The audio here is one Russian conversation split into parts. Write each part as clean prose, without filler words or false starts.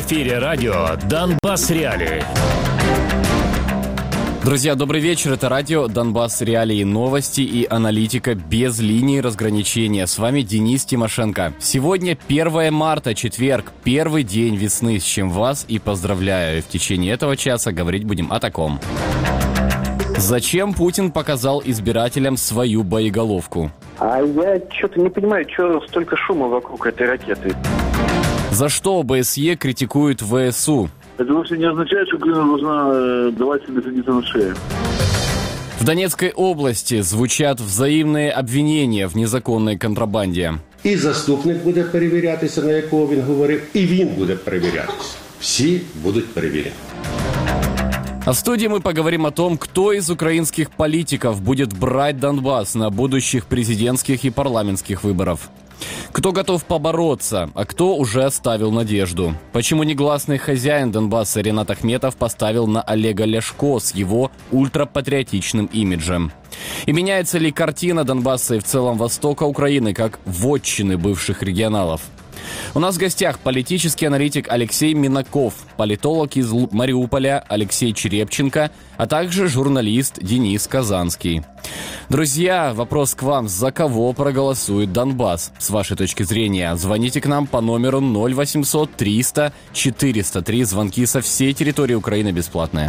эфире радио «Донбасс Реалии». Друзья, добрый вечер. Это радио «Донбасс Реалии», новости и аналитика без линии разграничения. С вами Денис Тимошенко. Сегодня 1 марта, четверг, первый день весны, с чем вас и поздравляю. И в течение этого часа говорить будем о таком. Зачем Путин показал избирателям свою боеголовку? А я что-то не понимаю, что столько шума вокруг этой ракеты. За что ОБСЕ критикует ВСУ? Это вовсе не означает, что Украина должна давать себе садиться на шею. В Донецкой области звучат взаимные обвинения в незаконной контрабанде. І заступник буде перевірятися, на якого він говорив, і він буде перевірятися. Всі будуть перевірені. А в студии мы поговорим о том, кто из украинских политиков будет брать Донбасс на будущих президентских и парламентских выборах. Кто готов побороться, а кто уже оставил надежду? Почему негласный хозяин Донбасса Ренат Ахметов поставил на Олега Ляшко с его ультрапатриотичным имиджем? И меняется ли картина Донбасса и в целом Востока Украины как вотчины бывших регионалов? У нас в гостях политический аналитик Алексей Минаков, политолог из Мариуполя Алексей Черепченко, а также журналист Денис Казанский. Друзья, вопрос к вам. За кого проголосует Донбасс? С вашей точки зрения, звоните к нам по номеру 0800 300 403. Звонки со всей территории Украины бесплатные.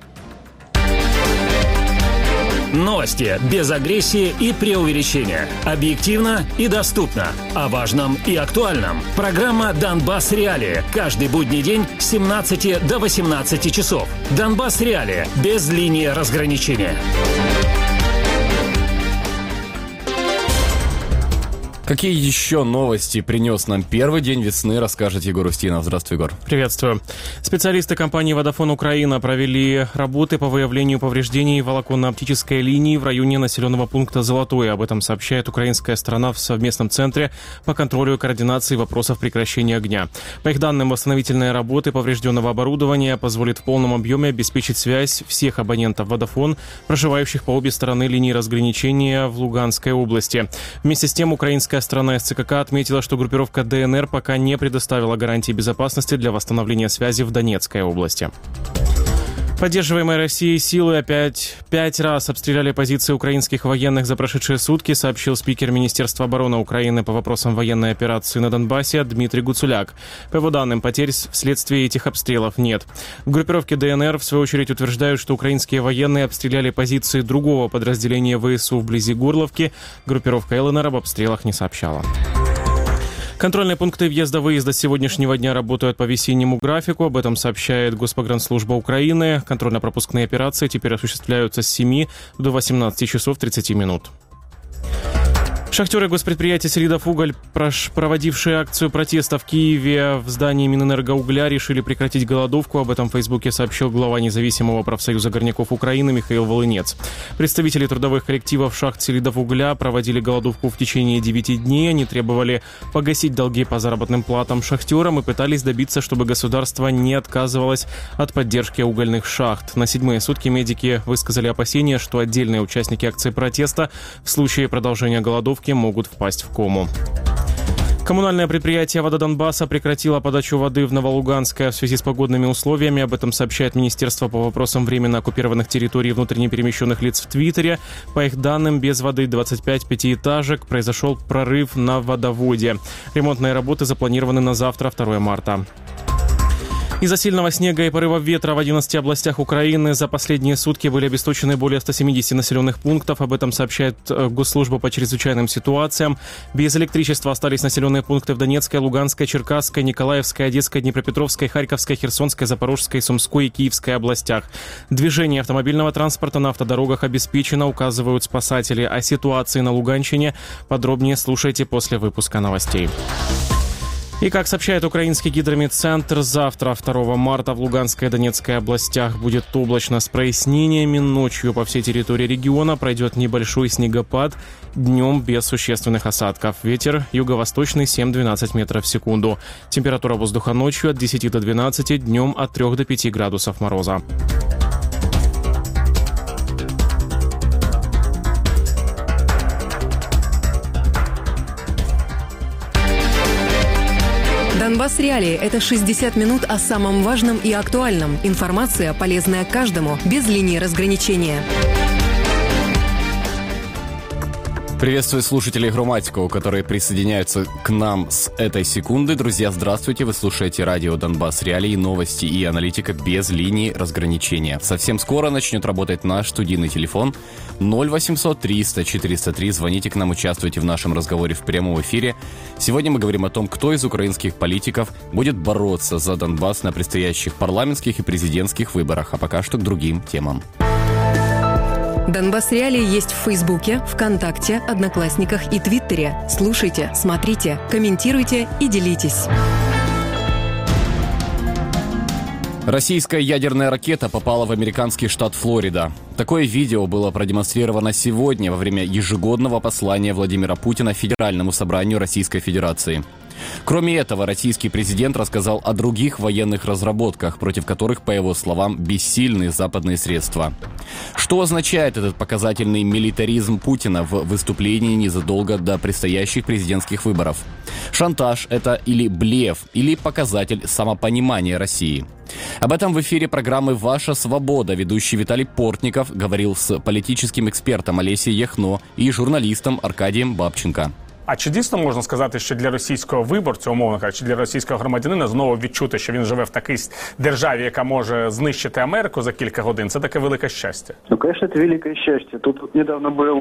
Новости без агрессии и преувеличения. Объективно и доступно. О важном и актуальном. Программа «Донбасс Реалии». Каждый будний день с 17 до 18 часов. «Донбасс Реалии» без линии разграничения. Какие еще новости принес нам первый день весны, расскажет Егор Устинов. Здравствуй, Егор. Приветствую. Специалисты компании «Водафон Украина» провели работы по выявлению повреждений волоконно-оптической линии в районе населенного пункта Золотое. Об этом сообщает украинская сторона в совместном центре по контролю и координации вопросов прекращения огня. По их данным, восстановительные работы поврежденного оборудования позволят в полном объеме обеспечить связь всех абонентов «Водафон», проживающих по обе стороны линии разграничения в Луганской области. Вместе с тем, украинская сторона СЦКК отметила, что группировка ДНР пока не предоставила гарантии безопасности для восстановления связи в Донецкой области. Поддерживаемые Россией силы опять 5 раз обстреляли позиции украинских военных за прошедшие сутки, сообщил спикер Министерства обороны Украины по вопросам военной операции на Донбассе Дмитрий Гуцуляк. По его данным, потерь вследствие этих обстрелов нет. В группировке ДНР, в свою очередь, утверждают, что украинские военные обстреляли позиции другого подразделения ВСУ вблизи Горловки. Группировка ЛНР об обстрелах не сообщала. Контрольные пункты въезда-выезда с сегодняшнего дня работают по весеннему графику. Об этом сообщает Госпогранслужба Украины. Контрольно-пропускные операции теперь осуществляются с 7 до 18 часов 30 минут. Шахтеры госпредприятия «Селидовуголь», проводившие акцию протеста в Киеве в здании Минэнергоугля, решили прекратить голодовку. Об этом в Фейсбуке сообщил глава независимого профсоюза горняков Украины Михаил Волынец. Представители трудовых коллективов шахт «Селидовугля» проводили голодовку в течение 9 дней. Они требовали погасить долги по заработным платам шахтерам и пытались добиться, чтобы государство не отказывалось от поддержки угольных шахт. На 7-е сутки медики высказали опасения, что отдельные участники акции протеста в случае продолжения голодовки могут впасть в кому. Коммунальное предприятие «Вода Донбасса» прекратило подачу воды в Новолуганское в связи с погодными условиями. Об этом сообщает Министерство по вопросам временно оккупированных территорий и внутренне перемещенных лиц в Твиттере. По их данным, без воды 25 пятиэтажек, произошел прорыв на водоводе. Ремонтные работы запланированы на завтра, 2 марта. Из-за сильного снега и порывов ветра в 11 областях Украины за последние сутки были обесточены более 170 населенных пунктов. Об этом сообщает Госслужба по чрезвычайным ситуациям. Без электричества остались населенные пункты в Донецкой, Луганской, Черкасской, Николаевской, Одесской, Днепропетровской, Харьковской, Херсонской, Запорожской, Сумской и Киевской областях. Движение автомобильного транспорта на автодорогах обеспечено, указывают спасатели. О ситуации на Луганщине подробнее слушайте после выпуска новостей. И, как сообщает украинский гидрометцентр, завтра, 2 марта, в Луганской и Донецкой областях будет облачно с прояснениями. Ночью по всей территории региона пройдет небольшой снегопад, днем без существенных осадков. Ветер юго-восточный 7-12 метров в секунду. Температура воздуха ночью от 10 до 12, днем от 3 до 5 градусов мороза. Донбасс Реалии – это 60 минут о самом важном и актуальном. Информация, полезная каждому, без линии разграничения. Приветствую слушателей Громадского, которые присоединяются к нам с этой секунды. Друзья, здравствуйте. Вы слушаете радио Донбасс Реалии, новости и аналитика без линии разграничения. Совсем скоро начнет работать наш студийный телефон 0800 300 403. Звоните к нам, участвуйте в нашем разговоре в прямом эфире. Сегодня мы говорим о том, кто из украинских политиков будет бороться за Донбасс на предстоящих парламентских и президентских выборах. А пока что к другим темам. Донбасс Реалии есть в Фейсбуке, ВКонтакте, Одноклассниках и Твиттере. Слушайте, смотрите, комментируйте и делитесь. Российская ядерная ракета попала в американский штат Флорида. Такое видео было продемонстрировано сегодня во время ежегодного послания Владимира Путина Федеральному собранию Российской Федерации. Кроме этого, российский президент рассказал о других военных разработках, против которых, по его словам, бессильны западные средства. Что означает этот показательный милитаризм Путина в выступлении незадолго до предстоящих президентских выборов? Шантаж – это или блеф, или показатель самопонимания России? Об этом в эфире программы «Ваша свобода» ведущий Виталий Портников говорил с политическим экспертом Олесей Яхно и журналистом Аркадієм Бабченко. А чи дійсно можна сказати, що для російського виборця, умовно кажучи, для російського громадянина знову відчути, що він живе в такій державі, яка може знищити Америку за кілька годин, це таке велике щастя? Ну, конечно, это великое счастье. Тут недавно был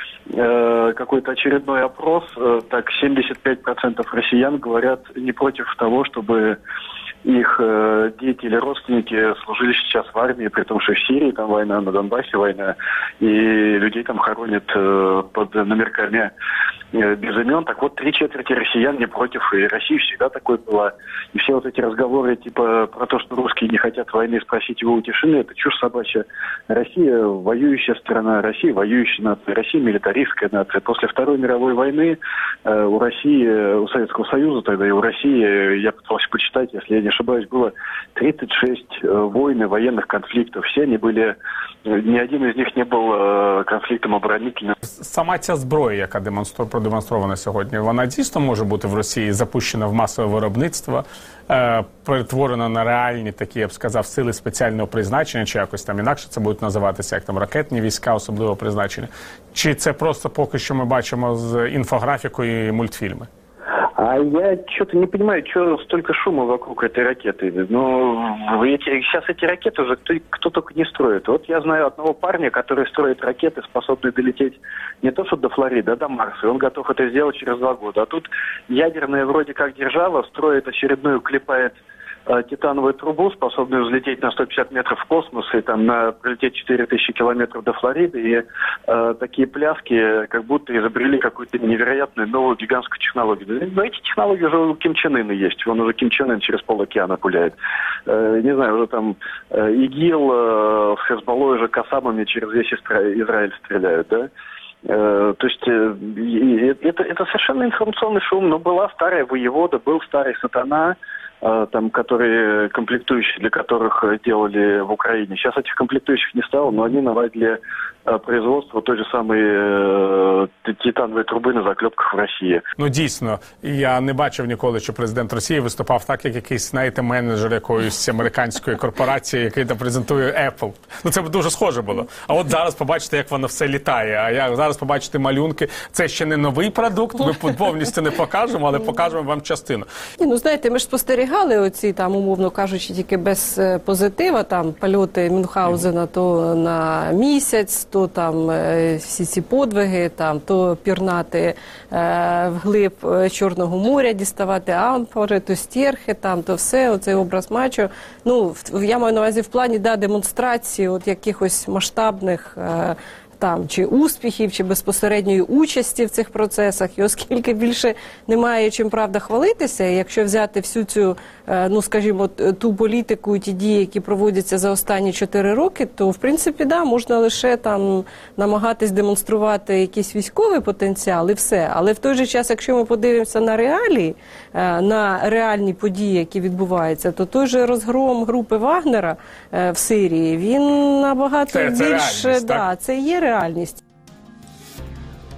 какой-то очередной опрос. Так, 75% россиян говорят не против того, чтобы их дети или родственники служили сейчас в армии, при том, что в Сирии там война, на Донбассе война, и людей там хоронят под номерками без имен. Так вот, 3/4 россиян не против, и Россия всегда такой была. И все вот эти разговоры типа про то, что русские не хотят войны, спросить его у тишины, это чушь собачья. Россия воюющая страна, Россия воюющая нация, Россия милитаристская нация. После Второй мировой войны у России, у Советского Союза тогда и у России, я пытался почитать, если я не ошибаюсь, было 36 войн и военных конфликтов. Все они были, ни один из них не был конфликтом оборонительным. Сама ця зброя, яка продемонстрована сьогодні, вона дійсно може бути в Росії запущена в масове виробництво, перетворена на реальні такі, я б сказав, сили спеціального призначення, чи якось там інакше це будуть називатися, як там ракетні війська особливого призначення? Чи це просто поки що ми бачимо з інфографікою і мультфільми? А я что-то не понимаю, что столько шума вокруг этой ракеты. Ну, сейчас эти ракеты уже кто только не строит. Вот я знаю одного парня, который строит ракеты, способные долететь не то что до Флориды, а до Марса. Он готов это сделать через 2 года. А тут ядерная вроде как держава строит очередную, клепает титановую трубу, способную взлететь на 150 метров в космос и там пролететь 4000 километров до Флориды. И такие пляски, как будто изобрели какую-то невероятную новую гигантскую технологию. Но эти технологии уже у Ким Чен Ына есть. Он уже Ким Чен Ын через полокеана пуляет. Не знаю, уже там ИГИЛ с Хезболлой уже касамами через весь Израиль стреляют, да? То есть это совершенно информационный шум. Но была старая воевода, был старый сатана, там, которые комплектующие, для которых делали в Украине. Сейчас этих комплектующих не стало, но они наладили производство той же самої титанової труби на заклепках в Росії. Ну, дійсно, я не бачив ніколи, що президент Росії виступав так, як якийсь, знаєте, менеджер якоїсь американської корпорації, який там презентує Apple. Ну, це б дуже схоже було. А от зараз побачите, як воно все літає. А як зараз побачите малюнки. Це ще не новий продукт, ми повністю не покажемо, але покажемо вам частину. Ну, знаєте, ми ж спостерігали оці, там, умовно кажучи, тільки без позитива, там, польоти Мюнхгаузена то на місяць, то там всі ці подвиги, там, то пірнати вглиб Чорного моря, діставати амфори, то стерхи, там, то все, оцей образ мачо. Ну, я маю на увазі в плані, да, демонстрації от якихось масштабних там, чи успіхів, чи безпосередньої участі в цих процесах. І оскільки більше немає чим, правда, хвалитися, якщо взяти всю цю, ну, скажімо, ту політику і ті дії, які проводяться за останні 4 роки, то, в принципі, да, можна лише там намагатись демонструвати якийсь військовий потенціал і все. Але в той же час, якщо ми подивимося на реалії, на реальні події, які відбуваються, то той же розгром групи Вагнера в Сирії, він набагато більше, да, це є реальність.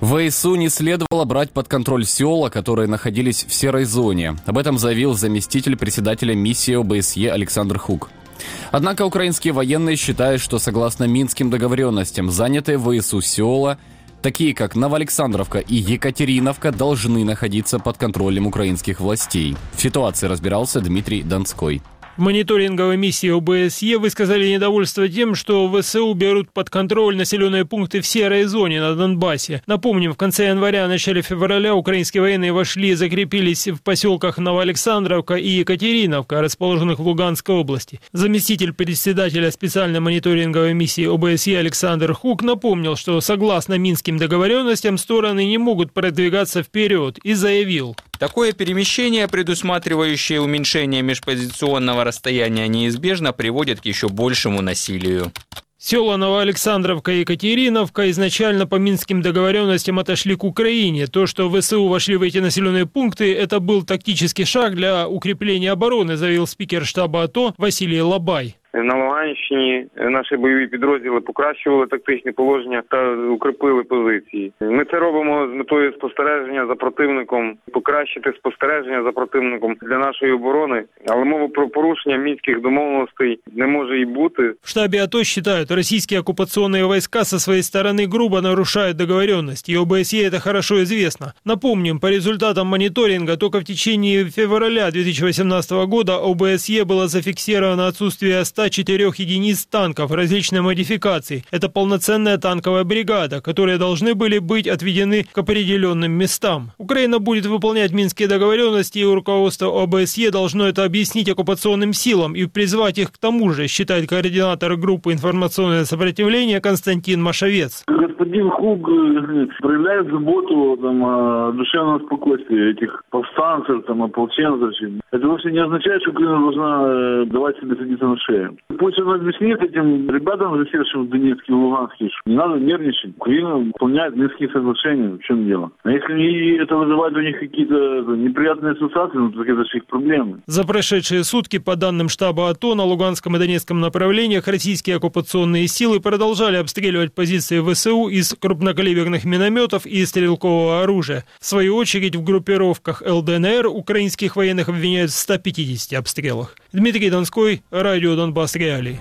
ВСУ не следовало брать под контроль села, которые находились в серой зоне. Об этом заявил заместитель председателя миссии ОБСЕ Александр Хук. Однако украинские военные считают, что согласно Минским договоренностям занятые ВСУ села, такие как Новоалександровка и Екатериновка, должны находиться под контролем украинских властей. В ситуации разбирался Дмитрий Донской. В мониторинговой миссии ОБСЕ высказали недовольство тем, что ВСУ берут под контроль населенные пункты в серой зоне на Донбассе. Напомним, в конце января, начале февраля украинские военные вошли и закрепились в поселках Новоалександровка и Екатериновка, расположенных в Луганской области. Заместитель председателя специальной мониторинговой миссии ОБСЕ Александр Хук напомнил, что согласно Минским договоренностям стороны не могут продвигаться вперед, и заявил: такое перемещение, предусматривающее уменьшение межпозиционного расстояния, неизбежно приводит к еще большему насилию. Села Новоалександровка и Екатериновка изначально по Минским договоренностям отошли к Украине. То, что ВСУ вошли в эти населенные пункты, это был тактический шаг для укрепления обороны, заявил спикер штаба АТО Василий Лабай. На Луганщині наші бойові підрозділи покращували тактичні положення та укріпили позиції. Ми це робимо з метою спостереження за противником, покращити спостереження за противником для нашої оборони. Але мова про порушення мінських домовленостей не може і бути. В штабе АТО считают, российские оккупационные войска со своей стороны грубо нарушают договоренности, и ОБСЕ это хорошо известно. Напомним, по результатам мониторинга только в течение февраля 2018 года ОБСЕ было зафиксировано отсутствие 104 единиц танков различной модификации. Это полноценная танковая бригада, которые должны были быть отведены к определенным местам. Украина будет выполнять Минские договоренности, и руководство ОБСЕ должно это объяснить оккупационным силам и призвать их к тому же, считает координатор группы «Информационное сопротивление» Константин Машовец. Господин Хук проявляет заботу о душевном спокойствии этих повстанцев, ополченцев. Это вовсе не означает, что Украина должна давать себе садиться на шею. Пусть он объяснит этим ребятам, засевшим в Донецке и Луганске, что не надо нервничать. Украина выполняет Минские соглашения. В чем дело? А если это вызывает у них какие-то неприятные ассоциации, так это же их проблемы. За прошедшие сутки, по данным штаба АТО, на Луганском и Донецком направлениях российские оккупационные силы продолжали обстреливать позиции ВСУ из крупнокалиберных минометов и стрелкового оружия. В свою очередь, в группировках ЛДНР украинских военных обвиняют в 150 обстрелах. Дмитрий Донской, радио «Донбасс Реалии».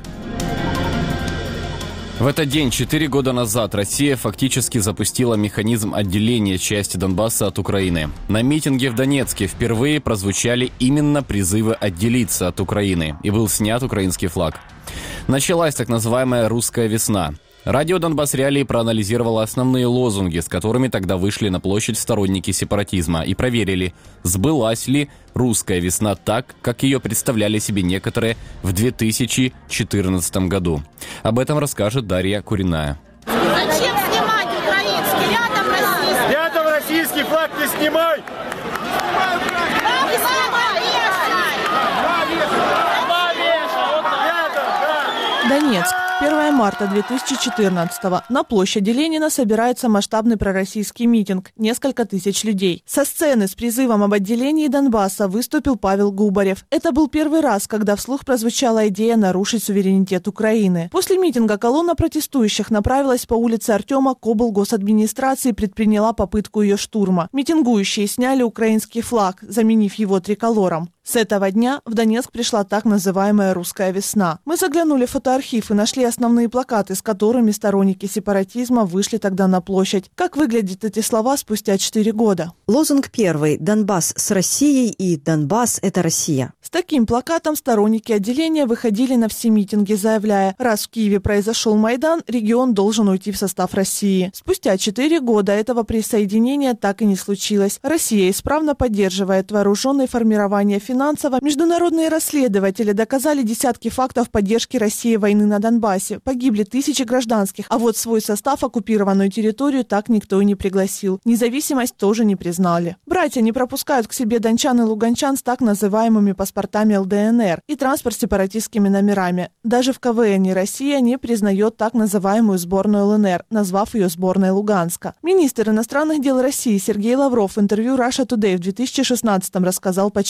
В этот день, 4 года назад, Россия фактически запустила механизм отделения части Донбасса от Украины. На митинге в Донецке впервые прозвучали именно призывы отделиться от Украины, и был снят украинский флаг. Началась так называемая «русская весна». Радио «Донбасс Реалии» проанализировало основные лозунги, с которыми тогда вышли на площадь сторонники сепаратизма, и проверили, сбылась ли «русская весна» так, как ее представляли себе некоторые в 2014 году. Об этом расскажет Дарья Куриная. Зачем снимать украинский? Рядом российский. Рядом российский флаг не снимай! Донецк. 1 марта 2014-го. На площади Ленина собирается масштабный пророссийский митинг. Несколько тысяч людей. Со сцены с призывом об отделении Донбасса выступил Павел Губарев. Это был первый раз, когда вслух прозвучала идея нарушить суверенитет Украины. После митинга колонна протестующих направилась по улице Артема к облгосадминистрации и предприняла попытку ее штурма. Митингующие сняли украинский флаг, заменив его триколором. С этого дня в Донецк пришла так называемая «русская весна». Мы заглянули в фотоархив и нашли основные плакаты, с которыми сторонники сепаратизма вышли тогда на площадь. Как выглядят эти слова спустя 4 года? Лозунг первый: «Донбасс с Россией» и «Донбасс – это Россия». С таким плакатом сторонники отделения выходили на все митинги, заявляя: раз в Киеве произошел Майдан, регион должен уйти в состав России. Спустя 4 года этого присоединения так и не случилось. Россия исправно поддерживает вооруженные формирования финансово. Международные расследователи доказали десятки фактов поддержки России войны на Донбассе. Погибли тысячи гражданских, а вот свой состав оккупированную территорию так никто и не пригласил. Независимость тоже не признали. Братья не пропускают к себе дончан и луганчан с так называемыми паспортами ЛДНР и транспорт с сепаратистскими номерами. Даже в КВН Россия не признает так называемую сборную ЛНР, назвав ее сборной Луганска. Министр иностранных дел России Сергей Лавров в интервью Russia Today в 2016-м рассказал почему.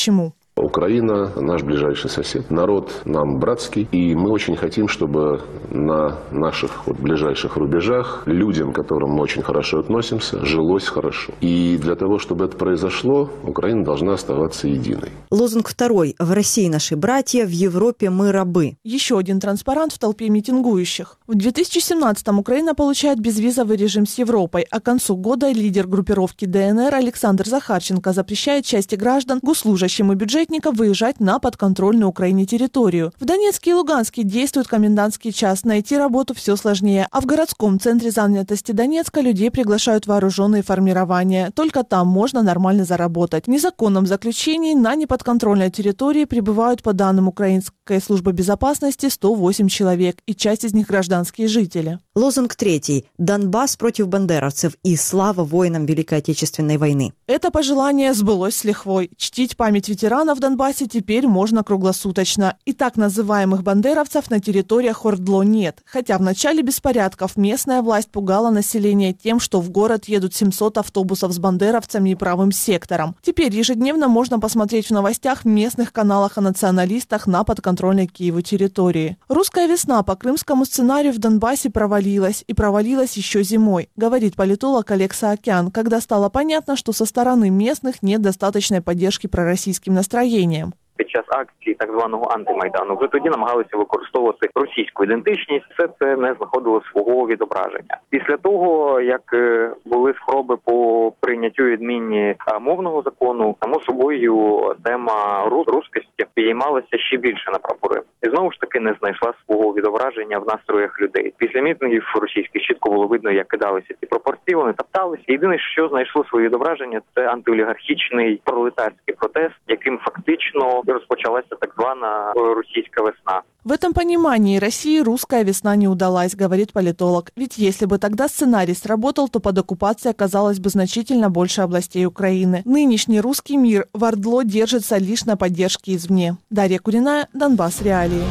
Украина – наш ближайший сосед. Народ нам братский. И мы очень хотим, чтобы на наших ближайших рубежах людям, к которым мы очень хорошо относимся, жилось хорошо. И для того, чтобы это произошло, Украина должна оставаться единой. Лозунг второй. В России наши братья, в Европе мы рабы. Еще один транспарант в толпе митингующих. В 2017-м Украина получает безвизовый режим с Европой, а к концу года лидер группировки ДНР Александр Захарченко запрещает части граждан, госслужащим и бюджетникам выезжать на подконтрольную Украине территорию. В Донецке и Луганске действует комендантский час. Найти работу все сложнее. А в городском центре занятости Донецка людей приглашают вооруженные формирования. Только там можно нормально заработать. В незаконном заключении на неподконтрольной территории пребывают, по данным Украинской службы безопасности, 108 человек. И часть из них гражданские жители. Лозунг третий. Донбасс против бандеровцев и слава воинам Великой Отечественной войны. Это пожелание сбылось с лихвой. Чтить память ветеранов в Донбассе теперь можно круглосуточно. И так называемых бандеровцев на территориях ОРДЛО нет. Хотя в начале беспорядков местная власть пугала население тем, что в город едут 700 автобусов с бандеровцами и правым сектором. Теперь ежедневно можно посмотреть в новостях в местных каналах о националистах на подконтрольной Киеву территории. Русская весна по крымскому сценарию в Донбассе провалилась. И провалилась еще зимой, говорит политолог Олег Саакян, когда стало понятно, что со стороны местных нет достаточной поддержки пророссийским настроениям. Під час акції так званого антимайдану вже тоді намагалися використовувати російську ідентичність. Все це не знаходило свого відображення. Після того, як були спроби по прийняттю відміні мовного закону, само собою тема русскості підіймалася ще більше на прапори. І знову ж таки не знайшла свого відображення в настроях людей. Після мітингів російських чітко було видно, як кидалися ці пропорції, вони топталися. Єдине, що знайшло своє відображення, це антиолігархічний пролетарський протест, яким фактично розпочалася так звана російська весна. В этом понимании России русская весна не удалась, говорит политолог. Ведь если бы тогда сценарий сработал, то под оккупацией оказалось бы значительно больше областей Украины. Нынешний русский мир в ОРДЛО держится лишь на поддержке извне. Дарья Куриная, Донбасс Реалии.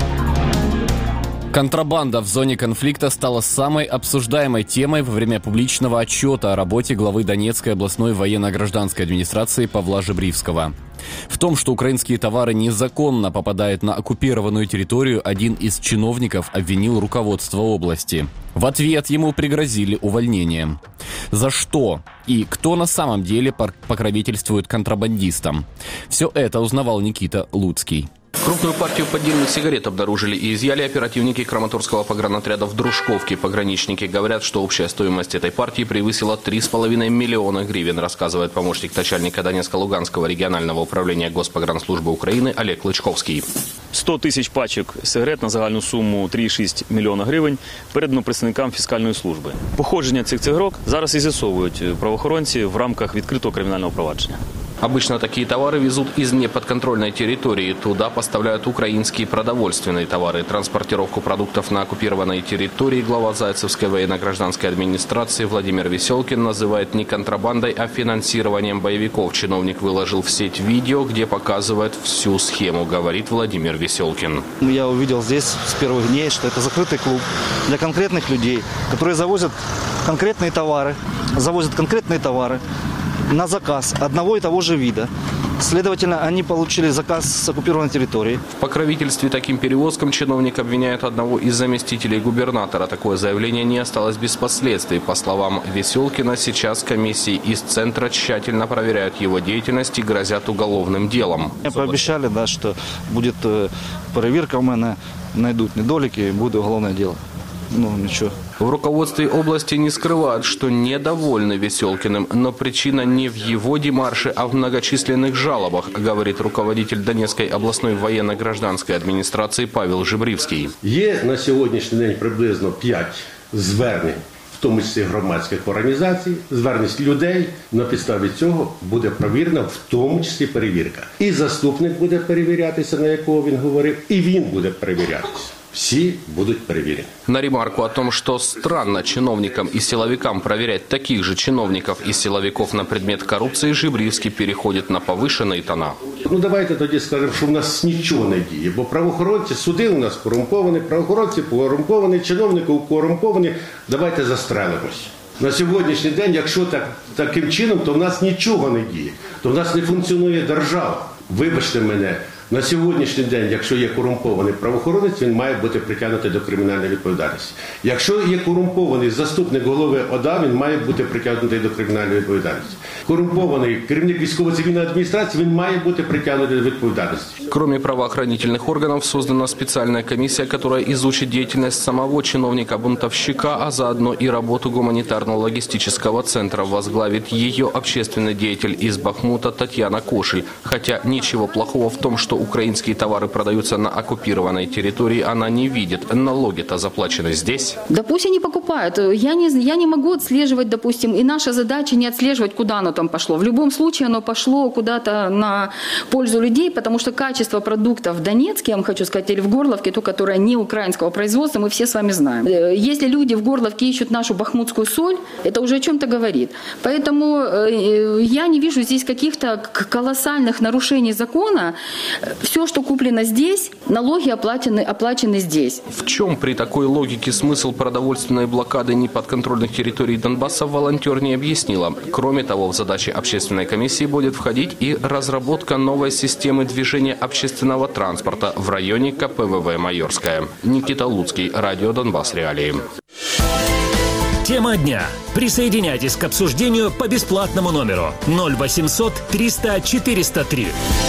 Контрабанда в зоне конфликта стала самой обсуждаемой темой во время публичного отчета о работе главы Донецкой областной военно-гражданской администрации Павла Жебривского. В том, что украинские товары незаконно попадают на оккупированную территорию, один из чиновников обвинил руководство области. В ответ ему пригрозили увольнением. За что и кто на самом деле покровительствует контрабандистам? Все это узнавал Никита Луцкий. Крупную партию поддельных сигарет обнаружили и изъяли оперативники Краматорского погранотряда в Дружковке. Пограничники говорят, что общая стоимость этой партии превысила 3,5 миллиона гривен, рассказывает помощник начальника Донецко-Луганского регионального управления Госпогранслужбы Украины Олег Лычковский. 100 тисяч пачок сигарет на загальну суму 3,6 мільйона гривень передано представникам фіскальної служби. Походження цих цигарок зараз і з'ясовують правоохоронці в рамках відкритого кримінального провадження. Обычно такие товары везут из неподконтрольной территории. Туда поставляют украинские продовольственные товары. Транспортировку продуктов на оккупированной территории глава Зайцевской военно-гражданской администрации Владимир Веселкин называет не контрабандой, а финансированием боевиков. Чиновник выложил в сеть видео, где показывает всю схему, говорит Владимир Веселкин. Я увидел здесь с первых дней, что это закрытый клуб для конкретных людей, которые завозят конкретные товары на заказ одного и того же вида. Следовательно, они получили заказ с оккупированной территории. В покровительстве таким перевозкам чиновник обвиняет одного из заместителей губернатора. Такое заявление не осталось без последствий. По словам Веселкина, сейчас комиссии из центра тщательно проверяют его деятельность и грозят уголовным делом. Мне пообещали, да, что будет проверка у меня, найдут недолики и будет уголовное дело. Ну, ничего. В руководстве области не скрывают, что недовольны Веселкиным, но причина не в его демарше, а в многочисленных жалобах, говорит руководитель Донецкой областной военно-гражданской администрации Павел Жебривский. Є на сьогоднішній день приблизно 5 звернень, в тому числі громадських організацій, звернень людей. На підставі цього буде провірена, в тому числі перевірка. І заступник буде перевірятися, на якого він говорив, і він буде перевірятися. Все будут проверены. На ремарку о том, что странно чиновникам и силовикам проверять таких же чиновников и силовиков на предмет коррупции, Жебривский переходит на повышенные тона. Ну давайте тоді скажемо, що в нас нічого не діє, бо правоохоронці, суди у нас корумповані, правоохоронці корумповані, чиновники корумповані, давайте застрелимось. На сьогоднішній день, якщо таким чином, то в нас нічого не діє, то в нас не функціонує держава. Вибачте мене, на сьогоднішній день, якщо є корумпований правоохоронець, він має бути притягнутий до кримінальної відповідальності. Якщо є корумпований заступник голови ОДА, він має бути притягнутий до кримінальної відповідальності. Корумпований керівник військово-цивільної адміністрації, він має бути притягнутий до відповідальності. Кроме правоохранительных органов, создана специальная комиссия, которая изучит деятельность самого чиновника-бунтовщика, а заодно и работу гуманитарно-логистического центра. Возглавит ее общественный деятель из Бахмута Татьяна Кошель. Хотя ничего плохого в том, что украинские товары продаются на оккупированной территории, она не видит. Налоги-то заплачены здесь. Да пусть они покупают. Я не могу отслеживать, допустим, и наша задача не отслеживать, куда оно там пошло. В любом случае оно пошло куда-то на пользу людей, потому что качество продуктов в Донецке, я вам хочу сказать, или в Горловке, то, которое не украинского производства, мы все с вами знаем. Если люди в Горловке ищут нашу бахмутскую соль, это уже о чем-то говорит. Поэтому я не вижу здесь каких-то колоссальных нарушений закона. Все, что куплено здесь, налоги оплачены здесь. В чем при такой логике смысл продовольственной блокады неподконтрольных территорий Донбасса, волонтер не объяснила. Кроме того, в задачи общественной комиссии будет входить и разработка новой системы движения общественного транспорта в районе КПВВ «Майорская». Никита Луцкий, радио «Донбасс. Реалии». Тема дня. Присоединяйтесь к обсуждению по бесплатному номеру 0800 300 403.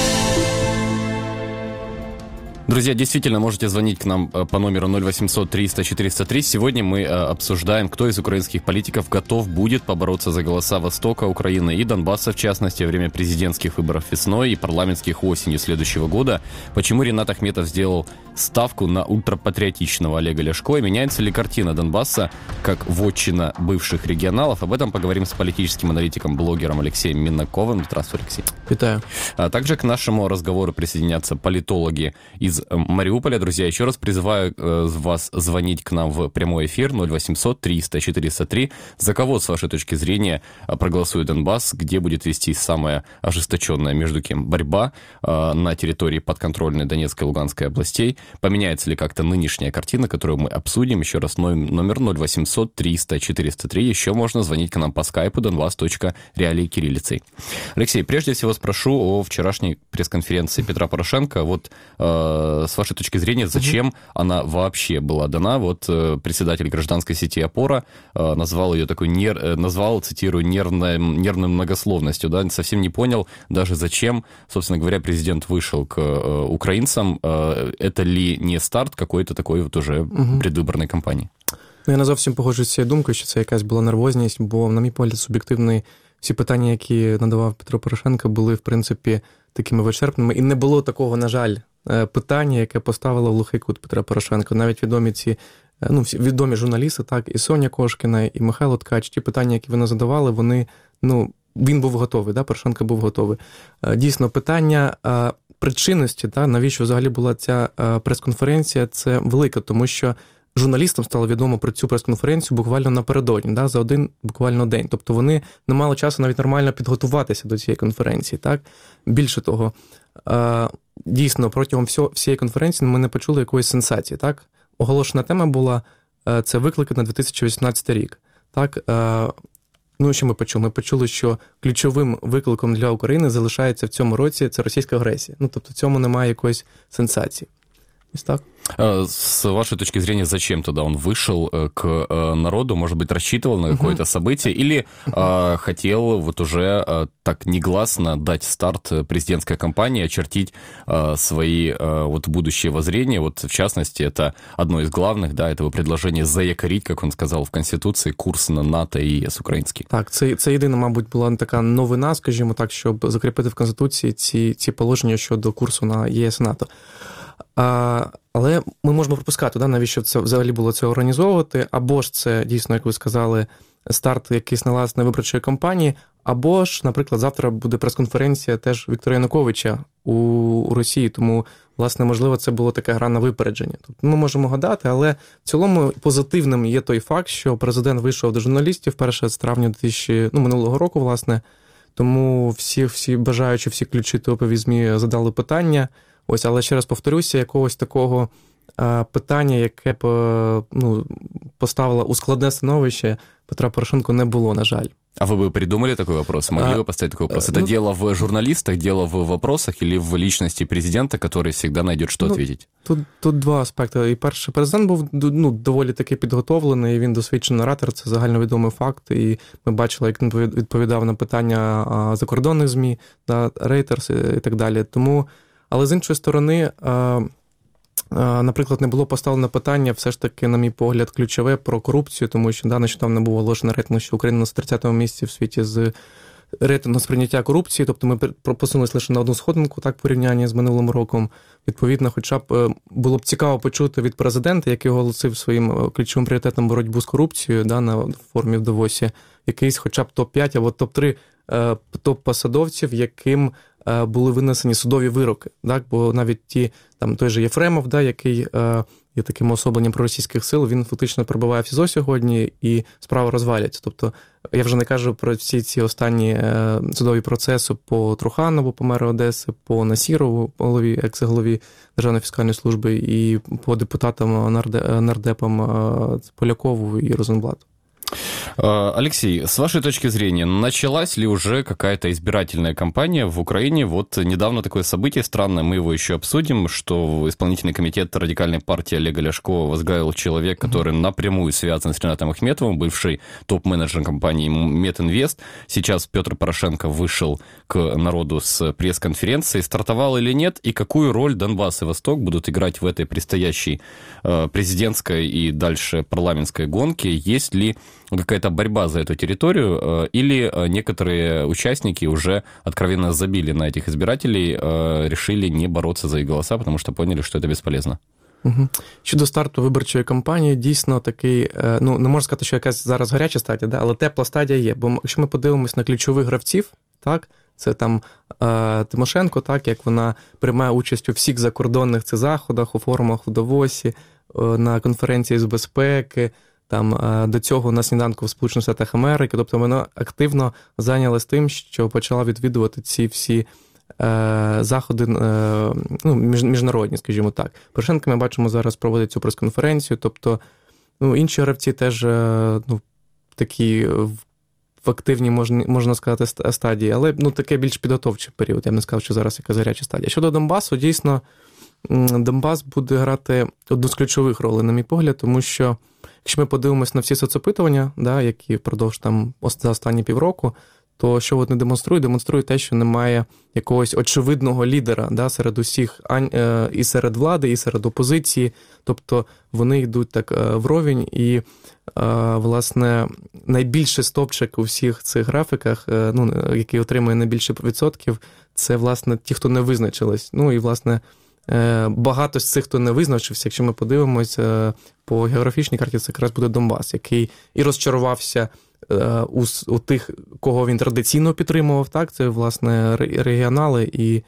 Друзья, действительно, можете звонить к нам по номеру 0800 300 403. Сегодня мы обсуждаем, кто из украинских политиков готов будет побороться за голоса Востока Украины и Донбасса, в частности, во время президентских выборов весной и парламентских осенью следующего года. Почему Ринат Ахметов сделал ставку на ультрапатриотичного Олега Ляшко, и меняется ли картина Донбасса как вотчина бывших регионалов? Об этом поговорим с политическим аналитиком, блогером Алексеем Миннаковым. Здравствуй, Алексей. Витаю. Также к нашему разговору присоединятся политологи из Мариуполя. Друзья, еще раз призываю вас звонить к нам в прямой эфир 0800 300 403. За кого, с вашей точки зрения, проголосует Донбасс, где будет вестись самая ожесточенная, между кем, борьба на территории подконтрольной Донецкой и Луганской областей? Поменяется ли как-то нынешняя картина, которую мы обсудим? Еще раз, номер 0800 300 403. Еще можно звонить к нам по скайпу donbas.realii кириллицей. Алексей, прежде всего спрошу о вчерашней пресс-конференции Петра Порошенко. Вот с вашей точки зрения, зачем она вообще была дана? Вот председатель гражданской сети «Опора» назвал ее такой, цитирую, нервной многословностью, да, совсем не понял даже зачем, собственно говоря, президент вышел к украинцам. Это ли не старт какой-то такой вот уже предвиборної кампанії? Я не зовсім погоджуюсь з цією думкою, що це якась була нервозність, бо, на мій погляд, суб'єктивний, всі питання, які надавав Петро Порошенко, були, в принципі, такими вичерпними. І не було такого, на жаль, питання, яке поставило в глухий кут Петра Порошенка. Навіть відомі всі відомі журналісти, так, і Соня Кошкіна, і Михайло Ткач, ті питання, які вони задавали, вони, він був готовий, да, Порошенко був готовий. Дійсно, питання причинності, да, навіщо взагалі була ця прес-конференція, це велике, тому що журналістам стало відомо про цю прес-конференцію буквально напередодні, да, за один буквально день. Тобто вони не мали часу навіть нормально підготуватися до цієї конференції. Так? Більше того, дійсно, протягом всієї конференції ми не почули якоїсь сенсації. Так? Оголошена тема була це виклики на 2018 рік. Так? Що ми почули? Ми почули, що ключовим викликом для України залишається в цьому році це російська агресія. Тобто в цьому немає якоїсь сенсації. Ось так. С вашей точки зрения, зачем тогда он вышел к народу? Может быть, рассчитывал на какое-то событие? Или хотел вот уже так негласно дать старт президентской кампании, очертить свои вот будущие воззрения? Вот, в частности, это одно из главных, да, этого предложения заякорить, как он сказал в Конституции, курс на НАТО і ЄС український. Так, це єдина, мабуть, була така новина, скажімо так, щоб закріпити в Конституції ці положення щодо курсу на ЄС і НАТО. Але ми можемо припускати, да, навіщо це взагалі було це організовувати, або ж це, дійсно, як ви сказали, старт якийсь наласної виборчої кампанії, або ж, наприклад, завтра буде прес-конференція теж Віктора Януковича у Росії, тому, власне, можливо, це було таке гра на випередження. Тобто ми можемо гадати, але в цілому позитивним є той факт, що президент вийшов до журналістів 1 травня минулого року, власне, тому всі бажаючі, всі ключі топові ЗМІ задали питання. Ось, але ще раз повторюся, якогось такого питання, яке поставило у складне становище, Петра Порошенко не було, на жаль. А вы бы придумали такой вопрос? Могли бы поставить такой вопрос? Это дело в журналистах, дело в вопросах или в личности президента, который всегда найдет, что ответить? Тут два аспекти. І перше, президент був доволі таки підготовлений, він досвідчений оратор, це загальновідомий факт, і ми бачили, як він відповідав на питання закордонних ЗМІ, Reuters і так далі. Тому, але з іншої сторони, наприклад, не було поставлено питання, все ж таки, на мій погляд, ключове про корупцію, тому що нещодавно був оголошений рейтинг, що Україна на 30-му місці в світі з рейтингу сприйняття корупції, тобто ми посунулися лише на одну сходинку, так, в порівнянні з минулим роком. Відповідно, хоча б було б цікаво почути від президента, який оголосив своїм ключовим пріоритетом боротьбу з корупцією на форумі в Давосі, якийсь хоча б топ-5 або топ-3 топ-посадовців, яким були винесені судові вироки, так? Бо навіть той же Єфремов, який є таким особленням проросійських сил, він фактично перебуває в СІЗО сьогодні, і справа розваляться. Тобто, я вже не кажу про всі ці останні судові процеси по Труханову, по меру Одеси, по Насірову, екс-голові Державної фіскальної служби, і по депутатам, нардепам Полякову і Розенблату. Алексей, с вашей точки зрения, началась ли уже какая-то избирательная кампания в Украине? Вот недавно такое событие странное, мы его еще обсудим, что исполнительный комитет радикальной партии Олега Ляшко возглавил человек, который напрямую связан с Ринатом Ахметовым, бывший топ-менеджер компании Метинвест. Сейчас Петр Порошенко вышел к народу с пресс-конференцией. Стартовал или нет? И какую роль Донбасс и Восток будут играть в этой предстоящей президентской и дальше парламентской гонке? Есть ли какая-то борьба за эту территорию, или некоторые участники уже откровенно забили на этих избирателей, решили не бороться за их голоса, потому что поняли, что это бесполезно? Щодо старту виборчої кампанії, дійсно такий, не можна сказати, що якась зараз гаряча стадія, але тепла стадія є. Бо якщо ми подивимось на ключових гравців, так, це там Тимошенко, так, як вона приймає участь у всіх закордонних цих заходах, у форумах в Давосі, на конференції з безпеки, там до цього на сніданку в Сполучених Штатах Америки, тобто вона активно зайнялась тим, що почала відвідувати ці всі заходи міжнародні, скажімо так. Порошенко, ми бачимо, зараз проводить цю прес-конференцію, тобто інші гравці теж такі в активній, можна сказати, стадії, але таке більш підготовчий період, я б не сказав, що зараз якась гаряча стадія. Щодо Донбасу, дійсно, Донбас буде грати одну з ключових ролей, на мій погляд, тому що якщо ми подивимось на всі соцопитування, які впродовж за останні півроку, то що вони демонструють? Демонструють те, що немає якогось очевидного лідера серед усіх, і серед влади, і серед опозиції. Тобто вони йдуть так вровень, і, власне, найбільший стовпчик у всіх цих графіках, який отримує найбільше відсотків, це, власне, ті, хто не визначились. І, власне, багато з цих, хто не визначився, якщо ми подивимося по географічній карті, це якраз буде Донбас, який і розчарувався у тих, кого він традиційно підтримував, так, це, власне, регіонали, і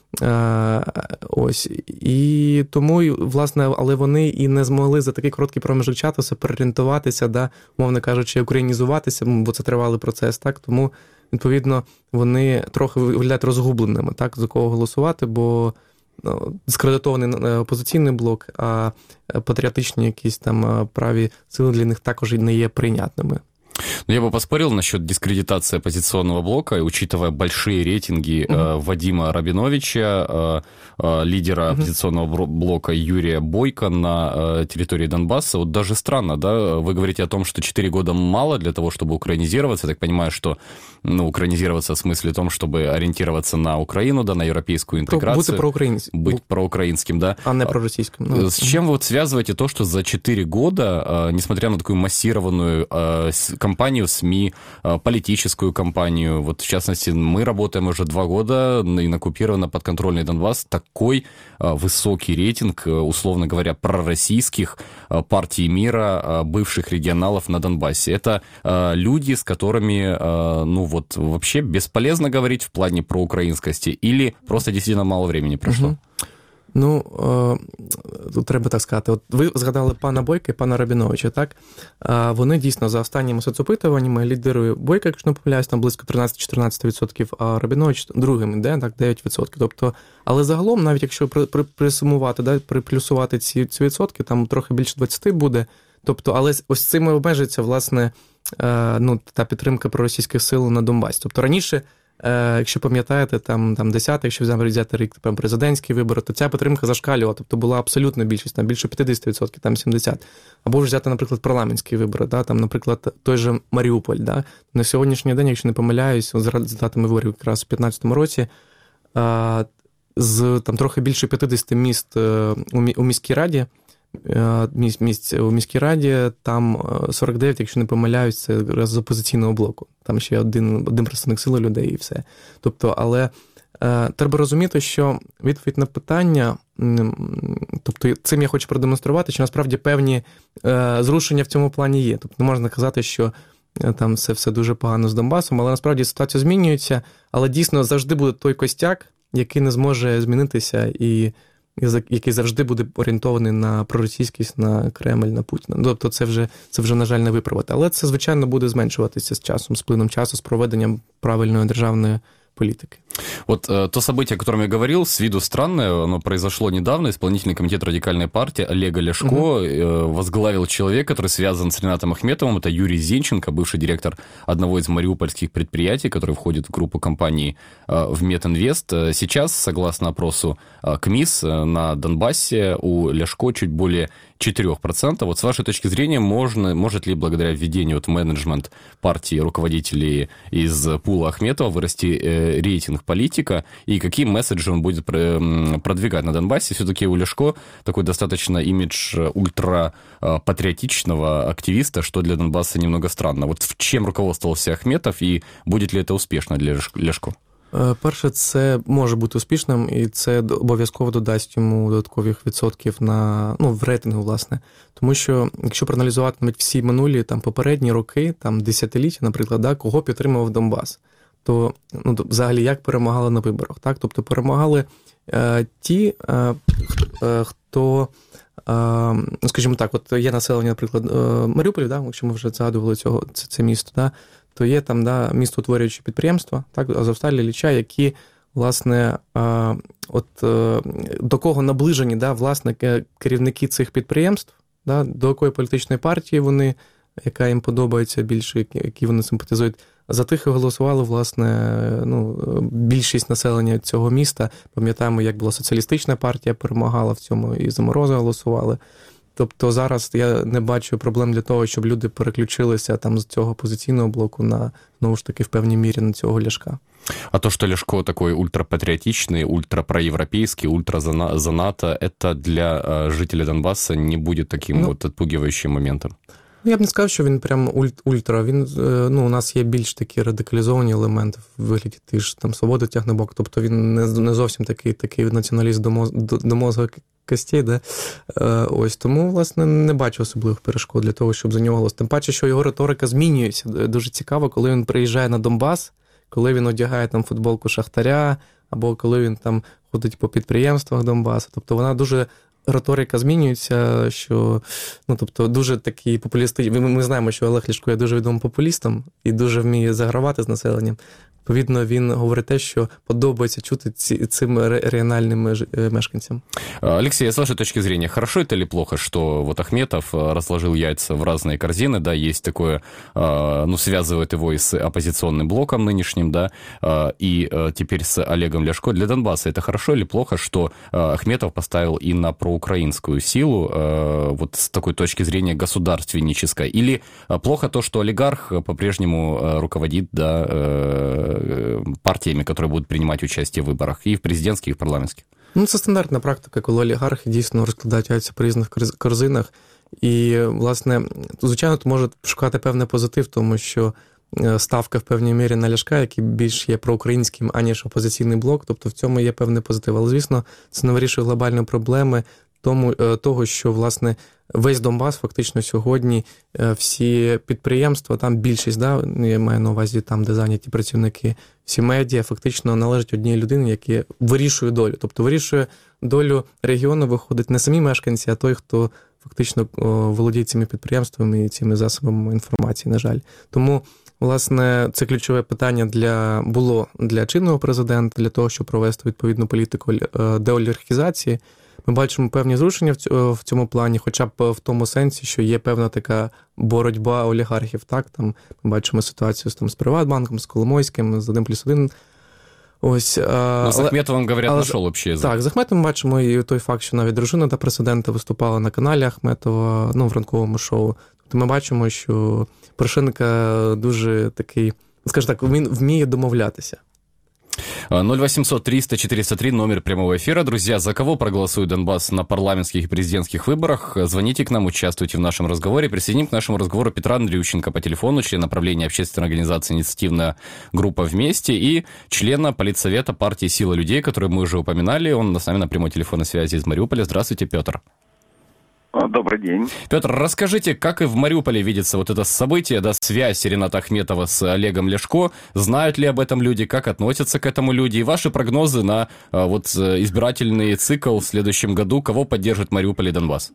ось. І тому, власне, але вони і не змогли за такий короткий проміжок часу переорієнтуватися, мовно кажучи, українізуватися, бо це тривалий процес, так, тому, відповідно, вони трохи виглядають розгубленими, так, за кого голосувати, бо дискредитований опозиційний блок, а патріотичні якісь там праві сили для них також не є прийнятними. Я бы поспорил насчет дискредитации оппозиционного блока, учитывая большие рейтинги Вадима Рабиновича, лидера оппозиционного блока Юрия Бойко на территории Донбасса. Вот даже странно, да? Вы говорите о том, что 4 года мало для того, чтобы украинизироваться. Я так понимаю, что украинизироваться в смысле том, чтобы ориентироваться на Украину, на европейскую интеграцию. Быть проукраинским, да? А не пророссийским. С чем вы вот связываете то, что за 4 года, несмотря на такую массированную кампанию СМИ, политическую кампанию, вот в частности, мы работаем уже 2 года и на оккупированно подконтрольный Донбасс, такой высокий рейтинг, условно говоря, пророссийских партий мира, бывших регионалов на Донбассе. Это люди, с которыми, вообще бесполезно говорить в плане проукраинскости, или просто действительно мало времени прошло? Тут треба так сказати. От ви згадали пана Бойка і пана Рабіновича, так? Вони дійсно за останніми соцопитуваннями лідирує Бойка, якщо не помиляюсь, там близько 13-14%, а Рабінович другим іде, так, 9%. Тобто, але загалом, навіть якщо присумувати, приплюсувати ці відсотки, там трохи більше 20 буде. Тобто, але ось цим обмежується, власне, та підтримка проросійських сил на Донбасі. Тобто раніше, якщо пам'ятаєте, там 10-й, якщо взяти рік, там президентські вибори, то ця підтримка зашкалювала, тобто була абсолютна більшість, там більше 50%, там 70%. Або ж взяти, наприклад, парламентські вибори, да, там, наприклад, той же Маріуполь. Да. На сьогоднішній день, якщо не помиляюсь, за результатами виборів якраз у 2015 році, з там трохи більше 50 міст у міській раді, у міській раді, там 49, якщо не помиляюсь, це з опозиційного блоку. Там ще один представник сили людей і все. Тобто, але треба розуміти, що відповідь на питання, тобто цим я хочу продемонструвати, що насправді певні зрушення в цьому плані є. Тобто не можна казати, що там все дуже погано з Донбасом, але насправді ситуація змінюється, але дійсно завжди буде той костяк, який не зможе змінитися і який завжди буде орієнтований на проросійськість, на Кремль, на Путіна. Тобто це вже, на жаль, не виправити. Але це, звичайно, буде зменшуватися з часом, з плином часу, з проведенням правильної державної политики. Вот то событие, о котором я говорил, с виду странное, оно произошло недавно. Исполнительный комитет радикальной партии Олега Ляшко возглавил человек, который связан с Ринатом Ахметовым. Это Юрий Зенченко, бывший директор одного из мариупольских предприятий, который входит в группу компаний в Метинвест. Сейчас, согласно опросу КМИС, на Донбассе у Ляшко чуть более 4%. Вот с вашей точки зрения, может ли благодаря введению в менеджмент партии руководителей из пула Ахметова вырасти рейтинг политика, и какие месседжи он будет продвигать на Донбассе? Все-таки у Ляшко такой достаточно имидж ультрапатриотичного активиста, что для Донбасса немного странно. Вот в чем руководствовался Ахметов, и будет ли это успешно для Ляшко? Перше, це може бути успішним, і це обов'язково додасть йому додаткових відсотків в рейтингу, власне. Тому що, якщо проаналізувати навіть всі минулі, там, попередні роки, там, десятиліття, наприклад, да, кого підтримував Донбас, то взагалі як перемагали на виборах, так? Тобто перемагали ті, хто, скажімо так, от є населення, наприклад, Маріуполя, да, якщо ми вже згадували це місто, да, то є там, да, містоутворюючі підприємства, так, Азовсталь, Ілліча, які, власне, до кого наближені, да, власне, керівники цих підприємств, да, до якої політичної партії вони, яка їм подобається більше, які вони симпатизують, за тих і голосували, власне, більшість населення цього міста. Пам'ятаємо, як була соціалістична партія, перемагала в цьому, і за Мороза голосували. Тобто зараз я не бачу проблем для того, щоб люди переключилися там з цього опозиційного блоку на, знову ж таки, в певній мірі на цього Ляшка. А то, что Ляшко такой ультрапатриотичный, ультрапроевропейский, ультра за НАТО, это для жителей Донбасса не будет таким отпугивающим моментом? Я б не сказав, що він прям ультра. Він, у нас є більш такі радикалізовані елементи в вигляді тих ж там Свободи Тягнебок. Тобто він не зовсім такий націоналіст до мозга костей, да? Ось, тому, власне, не бачу особливих перешкод для того, щоб за нього голос. Тим паче, що його риторика змінюється. Дуже цікаво, коли він приїжджає на Донбас, коли він одягає там футболку Шахтаря, або коли він там ходить по підприємствах Донбасу. Тобто вона дуже... Риторика змінюється, що, тобто, дуже такий популістичний. Ми знаємо, що Олег Ляшко є дуже відомим популістом і дуже вміє загравати з населенням. Відповідно, він говорить те, що подобається чути цим регіональним мешканцям. Алексей, с вашей точки зрения, хорошо это или плохо, что вот Ахметов разложил яйца в разные корзины, да, есть такое, связывает его и с оппозиционным блоком нынешним, да, и теперь с Олегом Ляшко. Для Донбасса это хорошо или плохо, что Ахметов поставил и на проукраинскую силу, вот с такой точки зрения государственнической? Или плохо то, что олигарх по-прежнему руководит, да, партиями, которые будут принимать участие в виборах, і в президентських, і в парламентських? Це стандартна практика, коли олігархи дійсно розкладають яйця по різних корзинах. І, власне, звичайно, тут може шукати певний позитив, тому що ставка в певній мірі на Ляшка, який більш є проукраїнським, аніж опозиційний блок, тобто в цьому є певний позитив. Але, звісно, це не вирішує глобальні проблеми того, що, власне, весь Донбас фактично сьогодні, всі підприємства, там більшість, да, я маю на увазі там, де зайняті працівники, всі медіа фактично належать одній людині, яка вирішує долю. Тобто вирішує долю регіону, виходить не самі мешканці, а той, хто фактично володіє цими підприємствами і цими засобами інформації, на жаль. Тому, власне, це ключове питання було для чинного президента, для того, щоб провести відповідну політику деолігархізації. Ми бачимо певні зрушення в цьому плані, хоча б в тому сенсі, що є певна така боротьба олігархів. Так? Там ми бачимо ситуацію з Приватбанком, з Коломойським, з 1+1. Ось, з Ахметовим, говорять, знайшов общий язик. Так, з Ахметовим бачимо і той факт, що навіть дружина та президента виступала на каналі Ахметова, в ранковому шоу. Тобто ми бачимо, що Порошенко дуже такий, скажімо так, він вміє домовлятися. 0800-300-403, номер прямого эфира. Друзья, за кого проголосует Донбасс на парламентских и президентских выборах? Звоните к нам, участвуйте в нашем разговоре. Присоединим к нашему разговору Петра Андрющенко по телефону, члена правления общественной организации «Инициативная группа Вместе» и члена политсовета партии «Сила людей», которую мы уже упоминали. Он с нами на прямой телефонной связи из Мариуполя. Здравствуйте, Петр. Добрый день. Петр, расскажите, как и в Мариуполе видится вот это событие, да, связь Рената Ахметова с Олегом Ляшко? Знают ли об этом люди? Как относятся к этому люди? И ваши прогнозы на вот избирательный цикл в следующем году? Кого поддержит Мариуполь и Донбасс?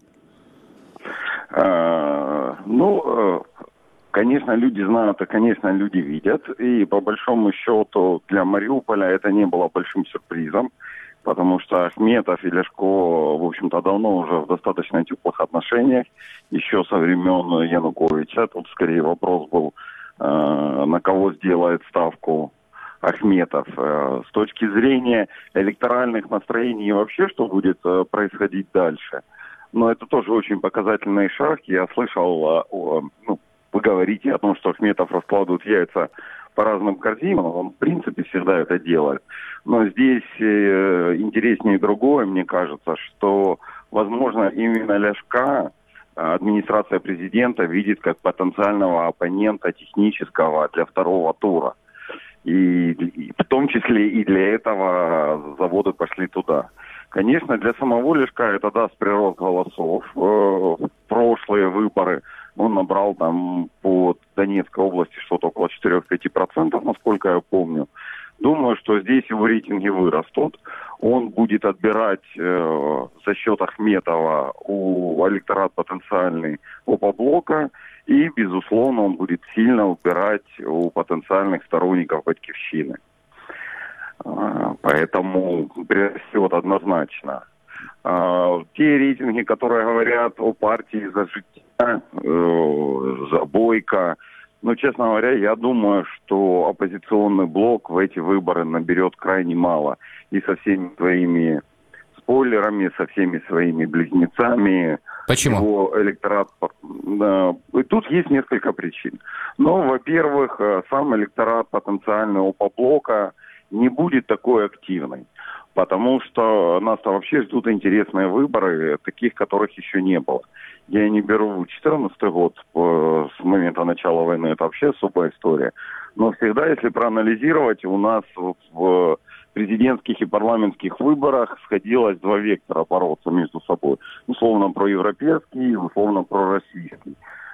Конечно, люди знают, и, конечно, люди видят. И по большому счету для Мариуполя это не было большим сюрпризом. Потому что Ахметов и Ляшко, в общем-то, давно уже в достаточно теплых отношениях, еще со времен Януковича. Тут скорее вопрос был, на кого сделает ставку Ахметов. С точки зрения электоральных настроений и вообще, что будет происходить дальше. Но это тоже очень показательный шаг. Я слышал, вы говорите о том, что Ахметов раскладывает яйца по разным корзинам, он в принципе всегда это делает. Но здесь интереснее другое, мне кажется, что, возможно, именно Ляшка администрация президента видит как потенциального оппонента технического для второго тура. И в том числе и для этого заводы пошли туда. Конечно, для самого Ляшка это даст прирост голосов. В прошлые выборы он набрал там по Донецкой области что-то около 4-5%, насколько я помню. Думаю, что здесь его рейтинги вырастут. Он будет отбирать за счет Ахметова у электорат потенциальный Опоблока. И, безусловно, он будет сильно убирать у потенциальных сторонников Батькивщины. Поэтому прирастет однозначно. Те рейтинги, которые говорят о партии за життя, за Бойко, честно говоря, я думаю, что оппозиционный блок в эти выборы наберет крайне мало. И со всеми своими спойлерами, со всеми своими близнецами. Почему? Его электорат... И тут есть несколько причин. Во-первых, сам электорат потенциальный Опоблока не будет такой активной. Потому что нас-то вообще ждут интересные выборы, таких, которых еще не было. Я не беру 2014 год, с момента начала войны, это вообще особая история. Но всегда, если проанализировать, у нас в президентских и парламентских выборах сходилось два вектора бороться между собой. Условно проевропейский, условно пророссийский.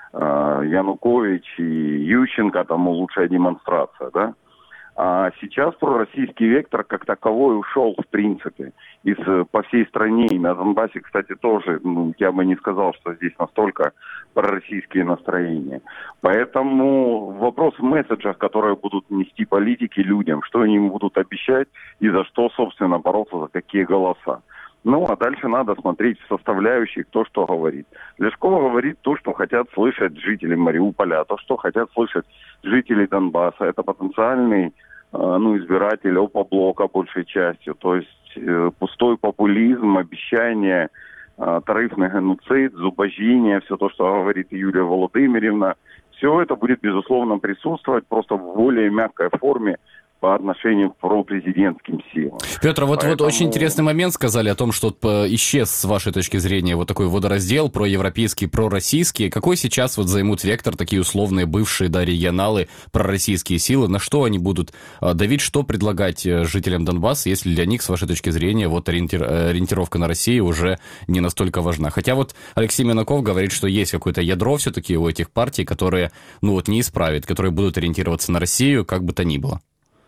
Янукович и Ющенко, тому лучшая демонстрация, да? А сейчас пророссийский вектор как таковой ушел, в принципе, по всей стране. И на Донбассе, кстати, тоже, я бы не сказал, что здесь настолько пророссийские настроения. Поэтому вопрос в месседжах, которые будут нести политики людям, что они им будут обещать и за что, собственно, бороться, за какие голоса. А дальше надо смотреть в составляющих, кто что говорит. Ляшко говорит то, что хотят слышать жители Мариуполя, а то, что хотят слышать жители Донбасса. Это потенциальный избиратель Опоблока большей частью. То есть пустой популизм, обещания, тарифный геноцид, зубожение, все то, что говорит Юлия Володимировна. Все это будет, безусловно, присутствовать просто в более мягкой форме по отношению к пропрезидентским силам. Петр, вот очень интересный момент сказали о том, что исчез, с вашей точки зрения, вот такой водораздел проевропейский, пророссийский. Какой сейчас займут вектор такие условные бывшие, регионалы, пророссийские силы? На что они будут давить, что предлагать жителям Донбасса, если для них, с вашей точки зрения, ориентировка на Россию уже не настолько важна? Хотя Алексей Минаков говорит, что есть какое-то ядро все-таки у этих партий, которые, не исправят, которые будут ориентироваться на Россию, как бы то ни было.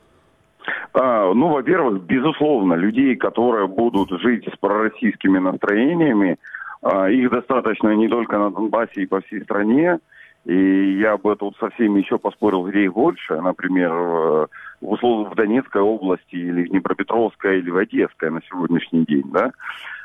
Во-первых, безусловно, людей, которые будут жить с пророссийскими настроениями, их достаточно не только на Донбассе и по всей стране. И я бы тут со всеми еще поспорил, где их больше. Например, в Донецкой области, или в Днепропетровской, или в Одесской на сегодняшний день, да.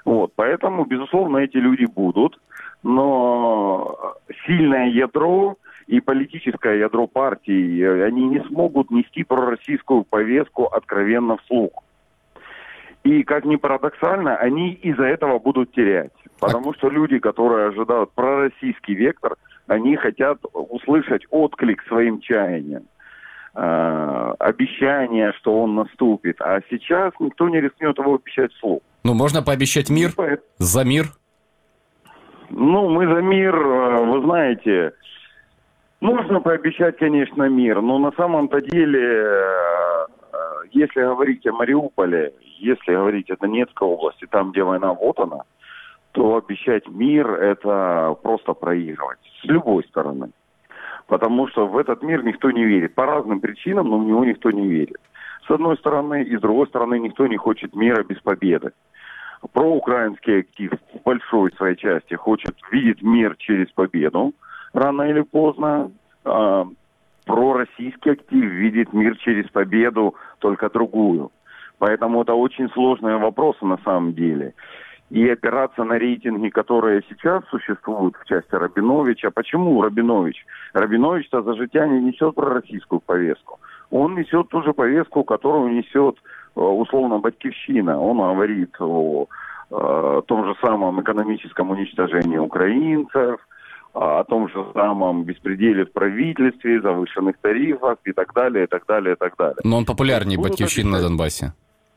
Вот, поэтому, безусловно, эти люди будут, но сильное ядро и политическое ядро партии, они не смогут нести пророссийскую повестку откровенно вслух. И, как ни парадоксально, они из-за этого будут терять. Потому что люди, которые ожидают пророссийский вектор, они хотят услышать отклик своим чаяниям. Обещание, что он наступит. А сейчас никто не рискнет его обещать вслух. Ну, можно пообещать мир? За мир? Ну, мы за мир, вы знаете, можно пообещать, конечно, мир, но на самом-то деле, если говорить о Мариуполе, если говорить о Донецкой области, там, где война, вот она, то обещать мир – это просто проигрывать с любой стороны. Потому что в этот мир никто не верит. По разным причинам, но в него никто не верит. С одной стороны, и с другой стороны, никто не хочет мира без победы. Проукраинский актив в большой своей части видит мир через победу, рано или поздно. Пророссийский актив видит мир через победу, только другую. Поэтому это очень сложные вопросы на самом деле. И опираться на рейтинги, которые сейчас существуют в части Рабиновича. Почему Рабинович? Рабинович-то за життя не несет пророссийскую повестку. Он несет ту же повестку, которую несет, условно, Батькивщина. Он говорит о том же самом экономическом уничтожении украинцев, о том же самом беспределе в правительстве, завышенных тарифах и так далее, и так далее, и так далее. Но он популярнее Батькивщины на Донбассе.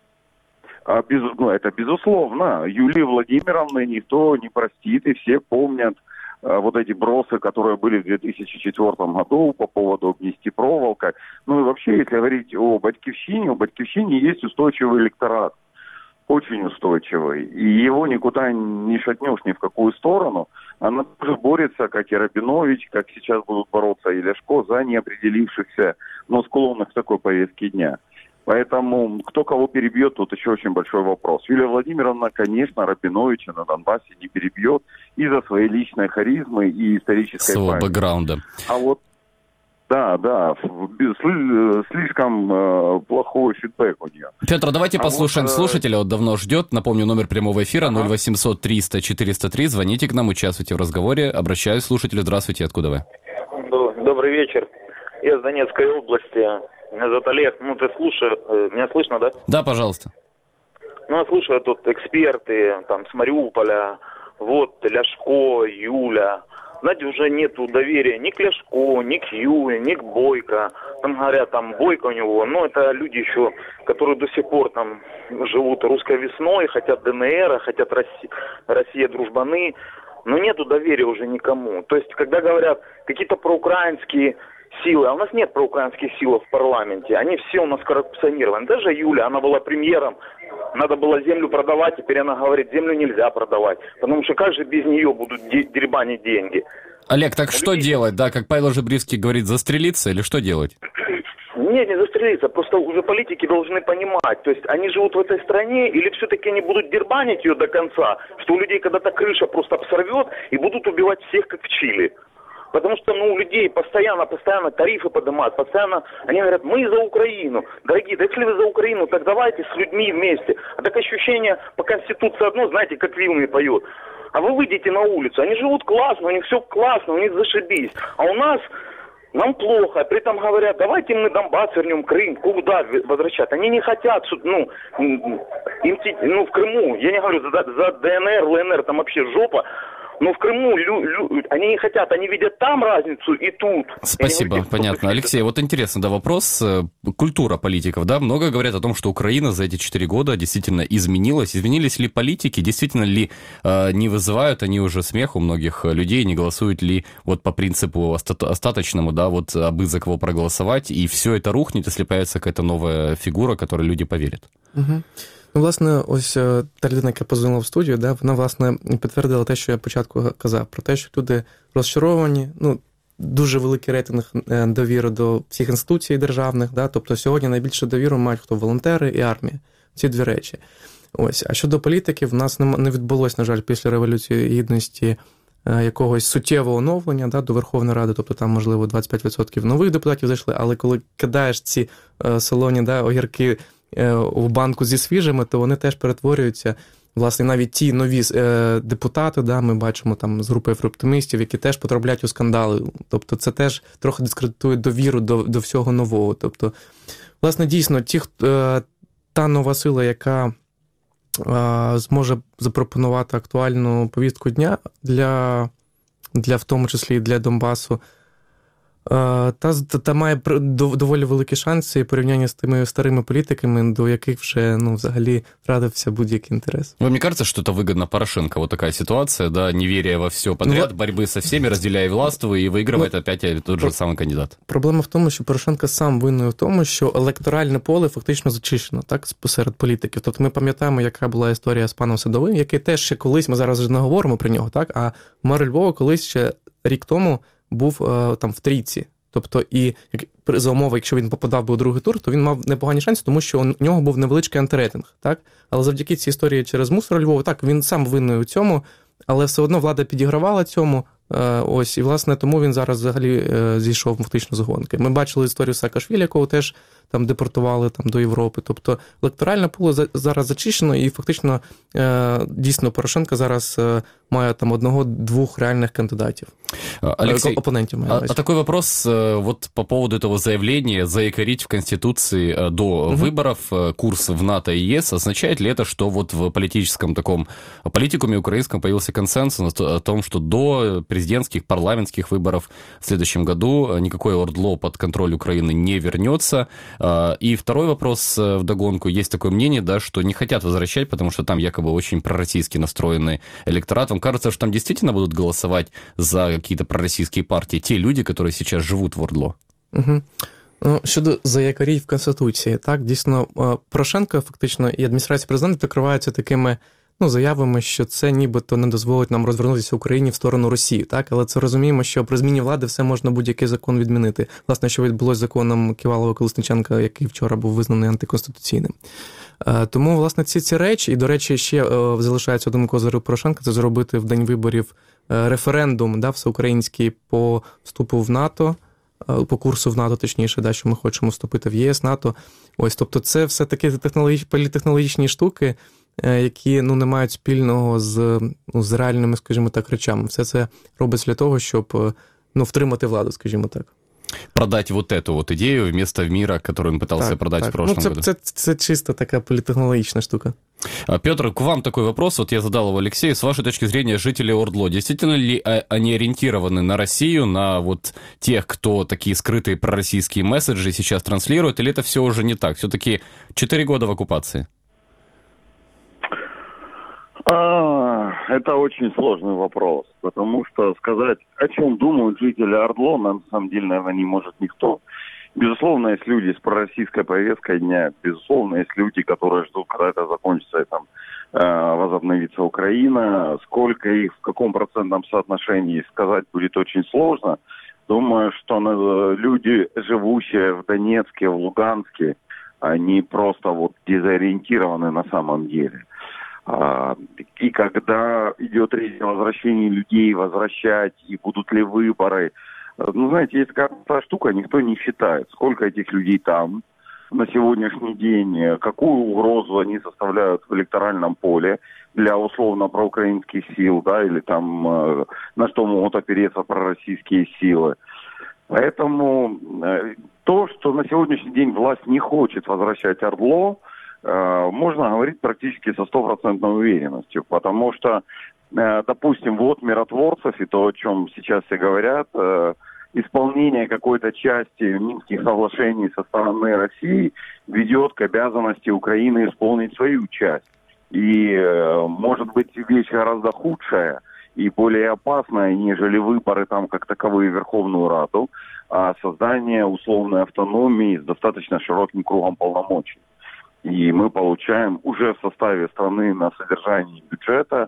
Это безусловно. Юлии Владимировны никто не простит, и все помнят вот эти бросы, которые были в 2004 году по поводу обнести проволокой. Ну и вообще, если говорить о Батькивщине есть устойчивый электорат. Очень устойчивый. И его никуда не шатнешь ни в какую сторону. Она тоже борется, как и Рабинович, как сейчас будут бороться и Ляшко, за неопределившихся, но склонных к такой повестке дня. Поэтому кто кого перебьет, тут еще очень большой вопрос. Юлия Владимировна, конечно, Рабиновича на Донбассе не перебьет из-за своей личной харизмы и исторической своего памяти. бэкграунда. А вот, да, слишком плохой фидбэк у нее. Петр, давайте послушаем слушателя, он давно ждет. Напомню, номер прямого эфира 0800 300 403. Звоните к нам, участвуйте в разговоре. Обращаюсь, слушателю. Здравствуйте, откуда вы? Добрый вечер. Я из Донецкой области. Меня зовут Олег. Ты слушаешь, меня слышно, да? Да, пожалуйста. Я слушаю тут эксперты там с Мариуполя, вот Ляшко, Юля. Знаете, уже нету доверия ни к Ляшко, ни к Юле, ни к Бойко. Там говорят, Бойко у него, это люди еще, которые до сих пор там живут русской весной, хотят ДНР, хотят Россия дружбаны, но нету доверия уже никому. То есть, когда говорят какие-то проукраинские силы, а у нас нет проукраинских сил в парламенте, они все у нас коррупционированы. Даже Юля, она была премьером, надо было землю продавать, теперь она говорит, землю нельзя продавать, потому что как же без нее будут дербанить деньги? Олег, так что делать, да, как Павел Жебрицкий говорит, застрелиться или что делать? Нет, не застрелиться, просто уже политики должны понимать, то есть они живут в этой стране или все-таки они будут дербанить ее до конца, что у людей когда-то крыша просто обсорвет и будут убивать всех, как в Чили. Потому что, у людей постоянно тарифы поднимают, постоянно они говорят, мы за Украину. Дорогие, да если вы за Украину, так давайте с людьми вместе. А так ощущение по Конституции одно, знаете, как Вилми поет. А вы выйдете на улицу, они живут классно, у них все классно, у них зашибись. А у нас, нам плохо, при этом говорят, давайте мы Донбасс вернем, Крым, куда возвращать. Они не хотят, в Крыму, я не говорю, за ДНР, ЛНР, там вообще жопа. Но в Крыму они не хотят, они видят там разницу и тут. Спасибо, понятно. Алексей, вот интересный вопрос. Культура политиков, много говорят о том, что Украина за эти 4 года действительно изменилась. Изменились ли политики, действительно ли не вызывают они уже смех у многих людей, не голосуют ли по принципу остаточному, абы за кого проголосовать, и все это рухнет, если появится какая-то новая фигура, которой люди поверят. Угу. Власне, ось та людина, яка позвонила в студію, вона, власне, підтвердила те, що я початку казав, про те, що люди розчаровані, дуже великий рейтинг довіри до всіх інституцій державних, тобто сьогодні найбільшу довіру мають волонтери і армія, ці дві речі. Ось. А щодо політиків, в нас не відбулось, на жаль, після Революції Гідності якогось суттєвого оновлення до Верховної Ради, тобто там, можливо, 25% нових депутатів зайшли, але коли кидаєш ці солоні огірки в банку зі свіжими, то вони теж перетворюються. Власне, навіть ті нові депутати, да, ми бачимо там з групи єврооптимістів, які теж потрапляють у скандали. Тобто це теж трохи дискредитує довіру до всього нового. Тобто, власне, дійсно, та нова сила, яка зможе запропонувати актуальну повістку дня для в тому числі і для Донбасу, та має доволі великі шанси порівняння з тими старими політиками, до яких вже, взагалі, втратився будь-який інтерес. Вам не кажется, что это выгодно Порошенко? Вот такая ситуация, да, неверие во все подряд, борьбы со всеми, разделяя властву, и выигрывает опять тот же самый кандидат. Проблема в тому, що Порошенко сам винний в тому, що електоральне поле фактично зачищено, так, серед політиків. Тобто ми пам'ятаємо, яка була історія з паном Садовим, який теж ще колись, ми зараз вже не говоримо про нього, так, а мер Львова колись ще рік тому був там в трійці. Тобто, і за умови, якщо він попадав би у другий тур, то він мав непогані шанси, тому що у нього був невеличкий антирейтинг, так? Але завдяки цій історії через мусор Львова, так, він сам винний у цьому, але все одно влада підігравала цьому, ось, і, власне, тому він зараз взагалі зійшов фактично з гонки. Ми бачили історію Саакашвілі, якого теж там депортували там, до Європи. Тобто, електоральне поле зараз зачищено, і фактично, дійсно, Порошенко зараз має там одного-двох реальних кандидатів. Алексей, оппонентов. Такой вопрос вот по поводу этого заявления заякорить в Конституции до выборов курс в НАТО и ЕС. Означает ли это, что вот в политическом таком политикуме украинском появился консенсус о том, что до президентских, парламентских выборов в следующем году никакое ОРДЛО под контроль Украины не вернется? И второй вопрос вдогонку. Есть такое мнение, да, что не хотят возвращать, потому что там якобы очень пророссийски настроенный электорат. Вам кажется, что там действительно будут голосовать за какие-то пророссийские партии, те люди, которые сейчас живут в ОРДЛО? Угу. Щодо заякорів в Конституції, так, дійсно, Порошенко фактично і адміністрація президента прикриваються такими заявами, що це нібито не дозволить нам розвернутися Україні в сторону Росії, так? Але це розуміємо, що при зміні влади все можна будь-який закон відмінити. Власне, що відбулося з законом Ківалова-Колесніченка, який вчора був визнаний антиконституційним. Тому, власне, ці речі, і, до речі, ще залишається один козир Порошенка, це зробити в день виборів референдум, да, всеукраїнський по вступу в НАТО, по курсу в НАТО, точніше, да, що ми хочемо вступити в ЄС, НАТО. Ось, тобто це все такі політтехнологічні штуки, які не мають спільного з реальними, скажімо так, речами. Все це робиться для того, щоб втримати владу, скажімо так. Продать вот эту вот идею вместо мира, которую он пытался продать в прошлом году. Це чисто така політтехнологічна штука. Петр, к вам такой вопрос. Вот я задал его Алексею. С вашей точки зрения, жители ОРДЛО, действительно ли они ориентированы на Россию, на вот тех, кто такие скрытые пророссийские месседжи сейчас транслирует, или это все уже не так? Все-таки 4 года в оккупации. Это очень сложный вопрос, потому что сказать, о чем думают жители ОРДЛО, на самом деле, наверное, не может никто. Безусловно, есть люди с пророссийской повесткой дня, безусловно, есть люди, которые ждут, когда это закончится и там возобновится Украина. Сколько их, в каком процентном соотношении сказать будет очень сложно. Думаю, что люди, живущие в Донецке, в Луганске, они просто вот дезориентированы на самом деле. И когда идет речь о возвращении людей, возвращать, и будут ли выборы, знаете, есть такая штука, никто не считает, сколько этих людей там на сегодняшний день, какую угрозу они составляют в электоральном поле для условно проукраинских сил, да, или там на что могут опереться пророссийские силы. Поэтому то, что на сегодняшний день власть не хочет возвращать ОРДЛО, можно говорить практически со 100% уверенностью, потому что, допустим, вот миротворцев и то, о чем сейчас все говорят, исполнение какой-то части Минских соглашений со стороны России ведет к обязанности Украины исполнить свою часть. И может быть вещь гораздо худшая и более опасная, нежели выборы там как таковые в Верховную Раду, а создание условной автономии с достаточно широким кругом полномочий. И мы получаем уже в составе страны на содержании бюджета,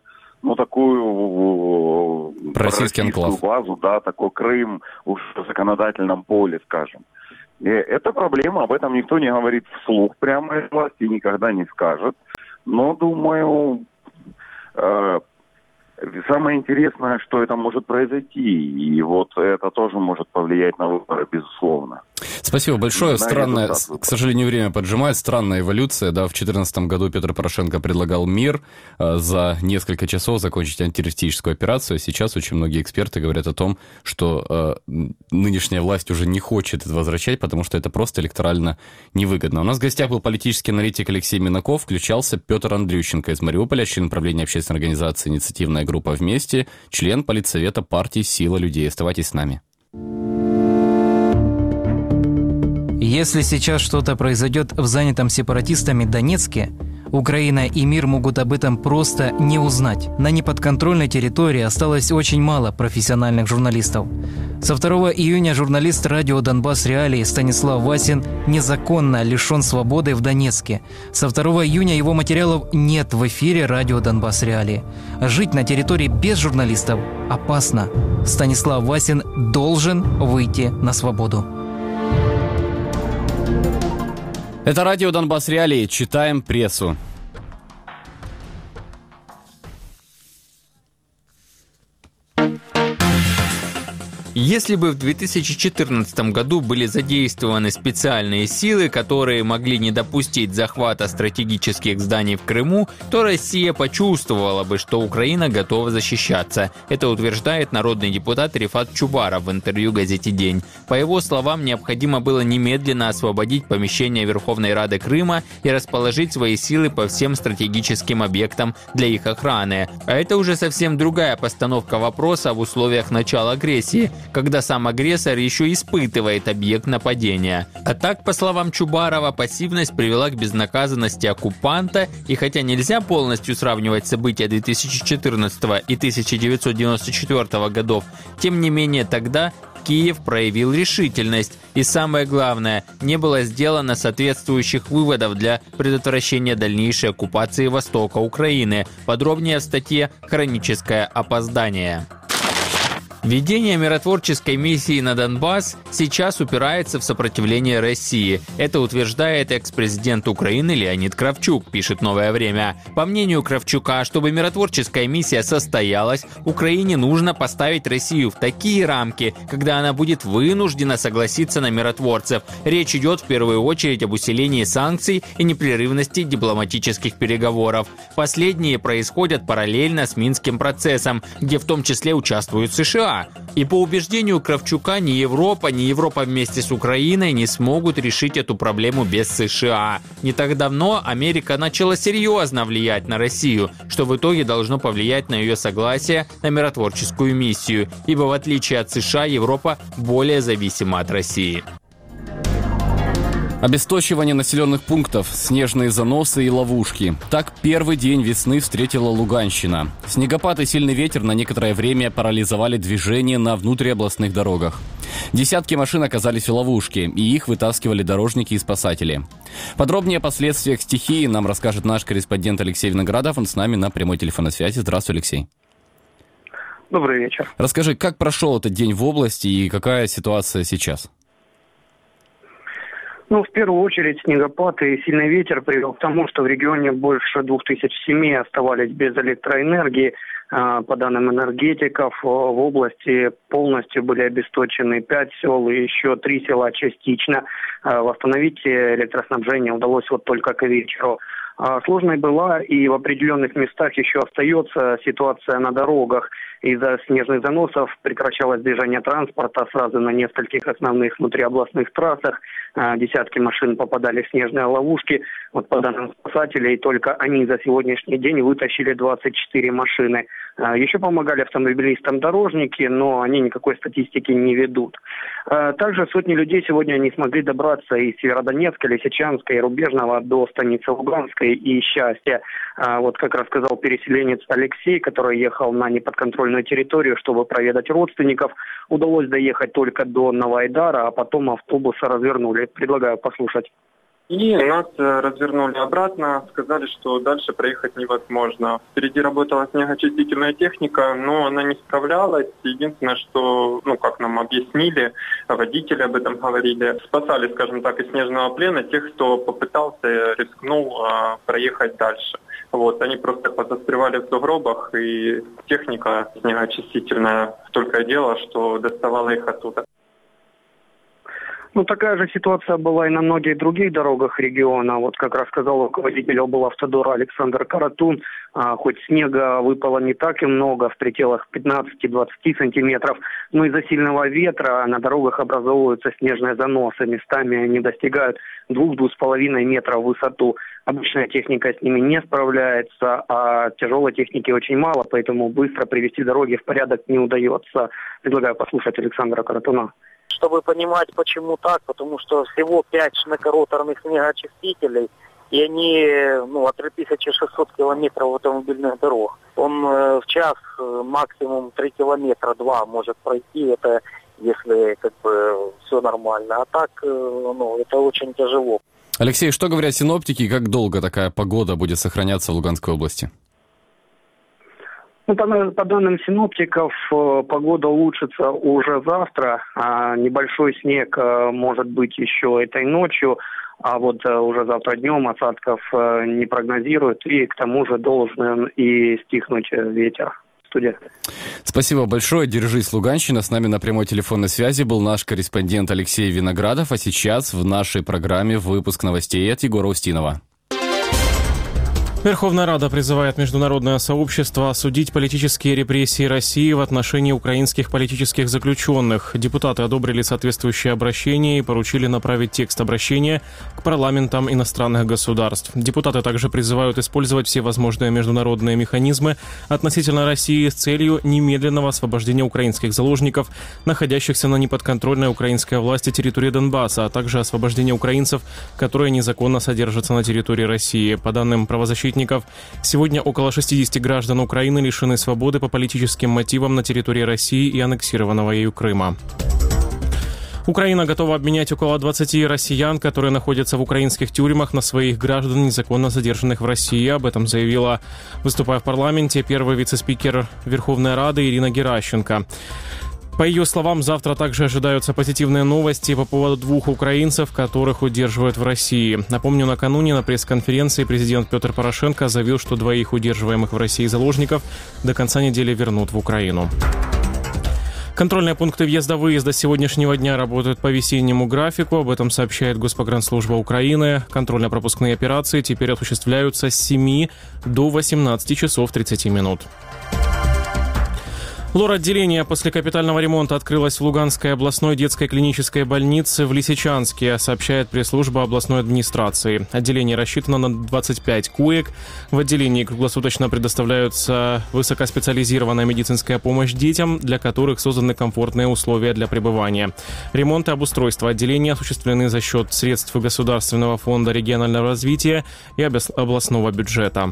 такую российскую базу, да, такой Крым уж в законодательном поле, скажем. И это проблема, об этом никто не говорит вслух прямо из власти, никогда не скажет. Но, думаю, самое интересное, что это может произойти, и вот это тоже может повлиять на выборы, безусловно. Спасибо большое. Странная, к сожалению, время поджимает. Странная эволюция. Да, в 2014 году Петр Порошенко предлагал мир за несколько часов закончить антитеррористическую операцию. Сейчас очень многие эксперты говорят о том, что нынешняя власть уже не хочет это возвращать, потому что это просто электорально невыгодно. У нас в гостях был политический аналитик Алексей Минаков. Включался Петр Андрющенко из Мариуполя, член правления общественной организации «Инициативная группа Вместе», член Политсовета партии «Сила людей». Оставайтесь с нами. Если сейчас что-то произойдет в занятом сепаратистами Донецке, Украина и мир могут об этом просто не узнать. На неподконтрольной территории осталось очень мало профессиональных журналистов. Со 2 июня журналист радио «Донбасс Реалии» Станислав Васин незаконно лишен свободы в Донецке. Со 2 июня его материалов нет в эфире радио «Донбасс Реалии». Жить на территории без журналистов опасно. Станислав Васин должен выйти на свободу. Это радио «Донбасс Реалии». Читаем прессу. Если бы в 2014 году были задействованы специальные силы, которые могли не допустить захвата стратегических зданий в Крыму, то Россия почувствовала бы, что Украина готова защищаться. Это утверждает народный депутат Рифат Чубаров в интервью газете «День». По его словам, необходимо было немедленно освободить помещение Верховной Рады Крыма и расположить свои силы по всем стратегическим объектам для их охраны. А это уже совсем другая постановка вопроса в условиях начала агрессии, когда сам агрессор еще испытывает объект нападения. А так, по словам Чубарова, пассивность привела к безнаказанности оккупанта, и хотя нельзя полностью сравнивать события 2014 и 1994 годов, тем не менее тогда Киев проявил решительность. И самое главное, не было сделано соответствующих выводов для предотвращения дальнейшей оккупации востока Украины. Подробнее в статье «Хроническое опоздание». Введение миротворческой миссии на Донбасс сейчас упирается в сопротивление России. Это утверждает экс-президент Украины Леонид Кравчук, пишет «Новое время». По мнению Кравчука, чтобы миротворческая миссия состоялась, Украине нужно поставить Россию в такие рамки, когда она будет вынуждена согласиться на миротворцев. Речь идет в первую очередь об усилении санкций и непрерывности дипломатических переговоров. Последние происходят параллельно с Минским процессом, где в том числе участвуют США. И по убеждению Кравчука ни Европа вместе с Украиной не смогут решить эту проблему без США. Не так давно Америка начала серьезно влиять на Россию, что в итоге должно повлиять на ее согласие на миротворческую миссию, ибо в отличие от США Европа более зависима от России. Обесточивание населенных пунктов, снежные заносы и ловушки. Так первый день весны встретила Луганщина. Снегопад и сильный ветер на некоторое время парализовали движение на внутриобластных дорогах. Десятки машин оказались в ловушке, и их вытаскивали дорожники и спасатели. Подробнее о последствиях стихии нам расскажет наш корреспондент Алексей Виноградов. Он с нами на прямой телефонной связи. Здравствуй, Алексей. Добрый вечер. Расскажи, как прошел этот день в области и какая ситуация сейчас? В первую очередь снегопад и сильный ветер привел к тому, что в регионе больше 2000 семей оставались без электроэнергии. По данным энергетиков, в области полностью были обесточены 5 сел и еще 3 села частично. Восстановить электроснабжение удалось только к вечеру. Сложной была и в определенных местах еще остается ситуация на дорогах. Из-за снежных заносов прекращалось движение транспорта сразу на нескольких основных внутриобластных трассах. Десятки машин попадали в снежные ловушки. По данным спасателей, только они за сегодняшний день вытащили 24 машины. Еще помогали автомобилистам дорожники, но они никакой статистики не ведут. Также сотни людей сегодня не смогли добраться из Северодонецка, Лисичанска и Рубежного до станицы Луганской и Счастья. Как рассказал переселенец Алексей, который ехал на неподконтрольную территорию, чтобы проведать родственников, удалось доехать только до Новоайдара, а потом автобусы развернули. Предлагаю послушать. И нас развернули обратно, сказали, что дальше проехать невозможно. Впереди работала снегоочистительная техника, но она не справлялась. Единственное, что, как нам объяснили, водители об этом говорили, спасали, скажем так, из снежного плена тех, кто попытался, рискнул проехать дальше. Они просто позастревали в сугробах, и техника снегоочистительная только и делала, что доставала их оттуда. Ну, такая же ситуация была и на многих других дорогах региона. Вот как рассказал руководитель облавтодора Александр Каратун, хоть снега выпало не так и много, в пределах 15-20 сантиметров, но из-за сильного ветра на дорогах образовываются снежные заносы. Местами они достигают 2-2,5 метров в высоту. Обычная техника с ними не справляется, а тяжелой техники очень мало, поэтому быстро привести дороги в порядок не удается. Предлагаю послушать Александра Каратуна. Чтобы понимать, почему так, потому что всего 5 шнекороторных снегоочистителей, и они от 3600 километров автомобильных дорог. Он в час максимум 3 километра, 2 может пройти, это если все нормально. А так, это очень тяжело. Алексей, что говорят синоптики, и как долго такая погода будет сохраняться в Луганской области? По данным синоптиков, погода улучшится уже завтра. Небольшой снег может быть еще этой ночью, а вот уже завтра днем осадков не прогнозируют. И к тому же должен и стихнуть ветер. Студия. Спасибо большое. Держись, Луганщина. С нами на прямой телефонной связи был наш корреспондент Алексей Виноградов. А сейчас в нашей программе выпуск новостей от Егора Устинова. Верховная Рада призывает международное сообщество осудить политические репрессии России в отношении украинских политических заключенных. Депутаты одобрили соответствующее обращение и поручили направить текст обращения к парламентам иностранных государств. Депутаты также призывают использовать все возможные международные механизмы относительно России с целью немедленного освобождения украинских заложников, находящихся на неподконтрольной украинской власти территории Донбасса, а также освобождения украинцев, которые незаконно содержатся на территории России. По данным правозащитников, сегодня около 60 граждан Украины лишены свободы по политическим мотивам на территории России и аннексированного ею Крыма. Украина готова обменять около 20 россиян, которые находятся в украинских тюрьмах, на своих граждан, незаконно задержанных в России. Об этом заявила, выступая в парламенте, первый вице-спикер Верховной Рады Ирина Геращенко. По ее словам, завтра также ожидаются позитивные новости по поводу 2 украинцев, которых удерживают в России. Напомню, накануне на пресс-конференции президент Петр Порошенко заявил, что 2 удерживаемых в России заложников до конца недели вернут в Украину. Контрольные пункты въезда-выезда с сегодняшнего дня работают по весеннему графику. Об этом сообщает Госпогранслужба Украины. Контрольно-пропускные операции теперь осуществляются с 7 до 18 часов 30 минут. Лор-отделение после капитального ремонта открылось в Луганской областной детской клинической больнице в Лисичанске, сообщает пресс-служба областной администрации. Отделение рассчитано на 25 коек. В отделении круглосуточно предоставляется высокоспециализированная медицинская помощь детям, для которых созданы комфортные условия для пребывания. Ремонт и обустройство отделения осуществлены за счет средств Государственного фонда регионального развития и областного бюджета.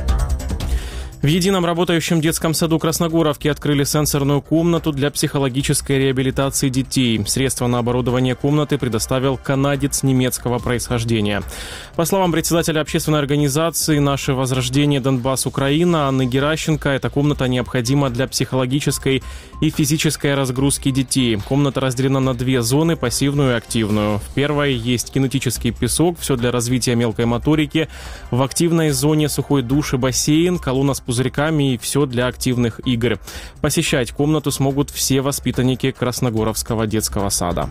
В едином работающем детском саду Красногоровки открыли сенсорную комнату для психологической реабилитации детей. Средства на оборудование комнаты предоставил канадец немецкого происхождения. По словам председателя общественной организации «Наше возрождение Донбасс Украина» Анны Геращенко, эта комната необходима для психологической и физической разгрузки детей. Комната разделена на 2 зоны, пассивную и активную. В первой есть кинетический песок, все для развития мелкой моторики. В активной зоне сухой душ и бассейн, колонна с пузырьками и все для активных игр. Посещать комнату смогут все воспитанники Красногоровского детского сада.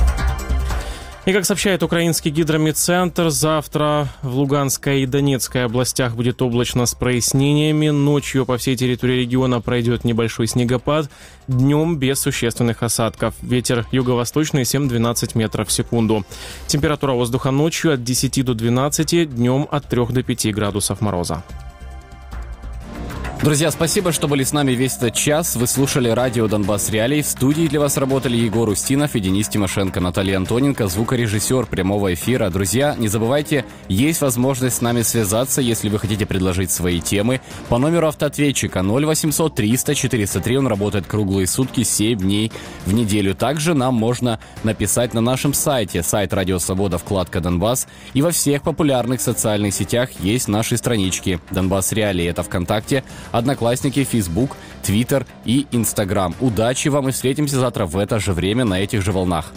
И как сообщает украинский гидрометцентр, завтра в Луганской и Донецкой областях будет облачно с прояснениями. Ночью по всей территории региона пройдет небольшой снегопад. Днем без существенных осадков. Ветер юго-восточный 7-12 метров в секунду. Температура воздуха ночью от 10 до 12, днем от 3 до 5 градусов мороза. Друзья, спасибо, что были с нами весь этот час. Вы слушали радио «Донбасс Реалии». В студии для вас работали Егор Устинов и Денис Тимошенко, Наталья Антоненко, звукорежиссер прямого эфира. Друзья, не забывайте, есть возможность с нами связаться, если вы хотите предложить свои темы. По номеру автоответчика 0800 300 403. Он работает круглые сутки, 7 дней в неделю. Также нам можно написать на нашем сайте, сайт Радио Свобода, вкладка «Донбасс». И во всех популярных социальных сетях есть наши странички «Донбасс Реалии». Это ВКонтакте, Одноклассники, Фейсбук, Твиттер и Инстаграм. Удачи вам и встретимся завтра в это же время на этих же волнах.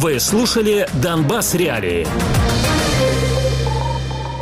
Вы слушали «Донбасс Реалии».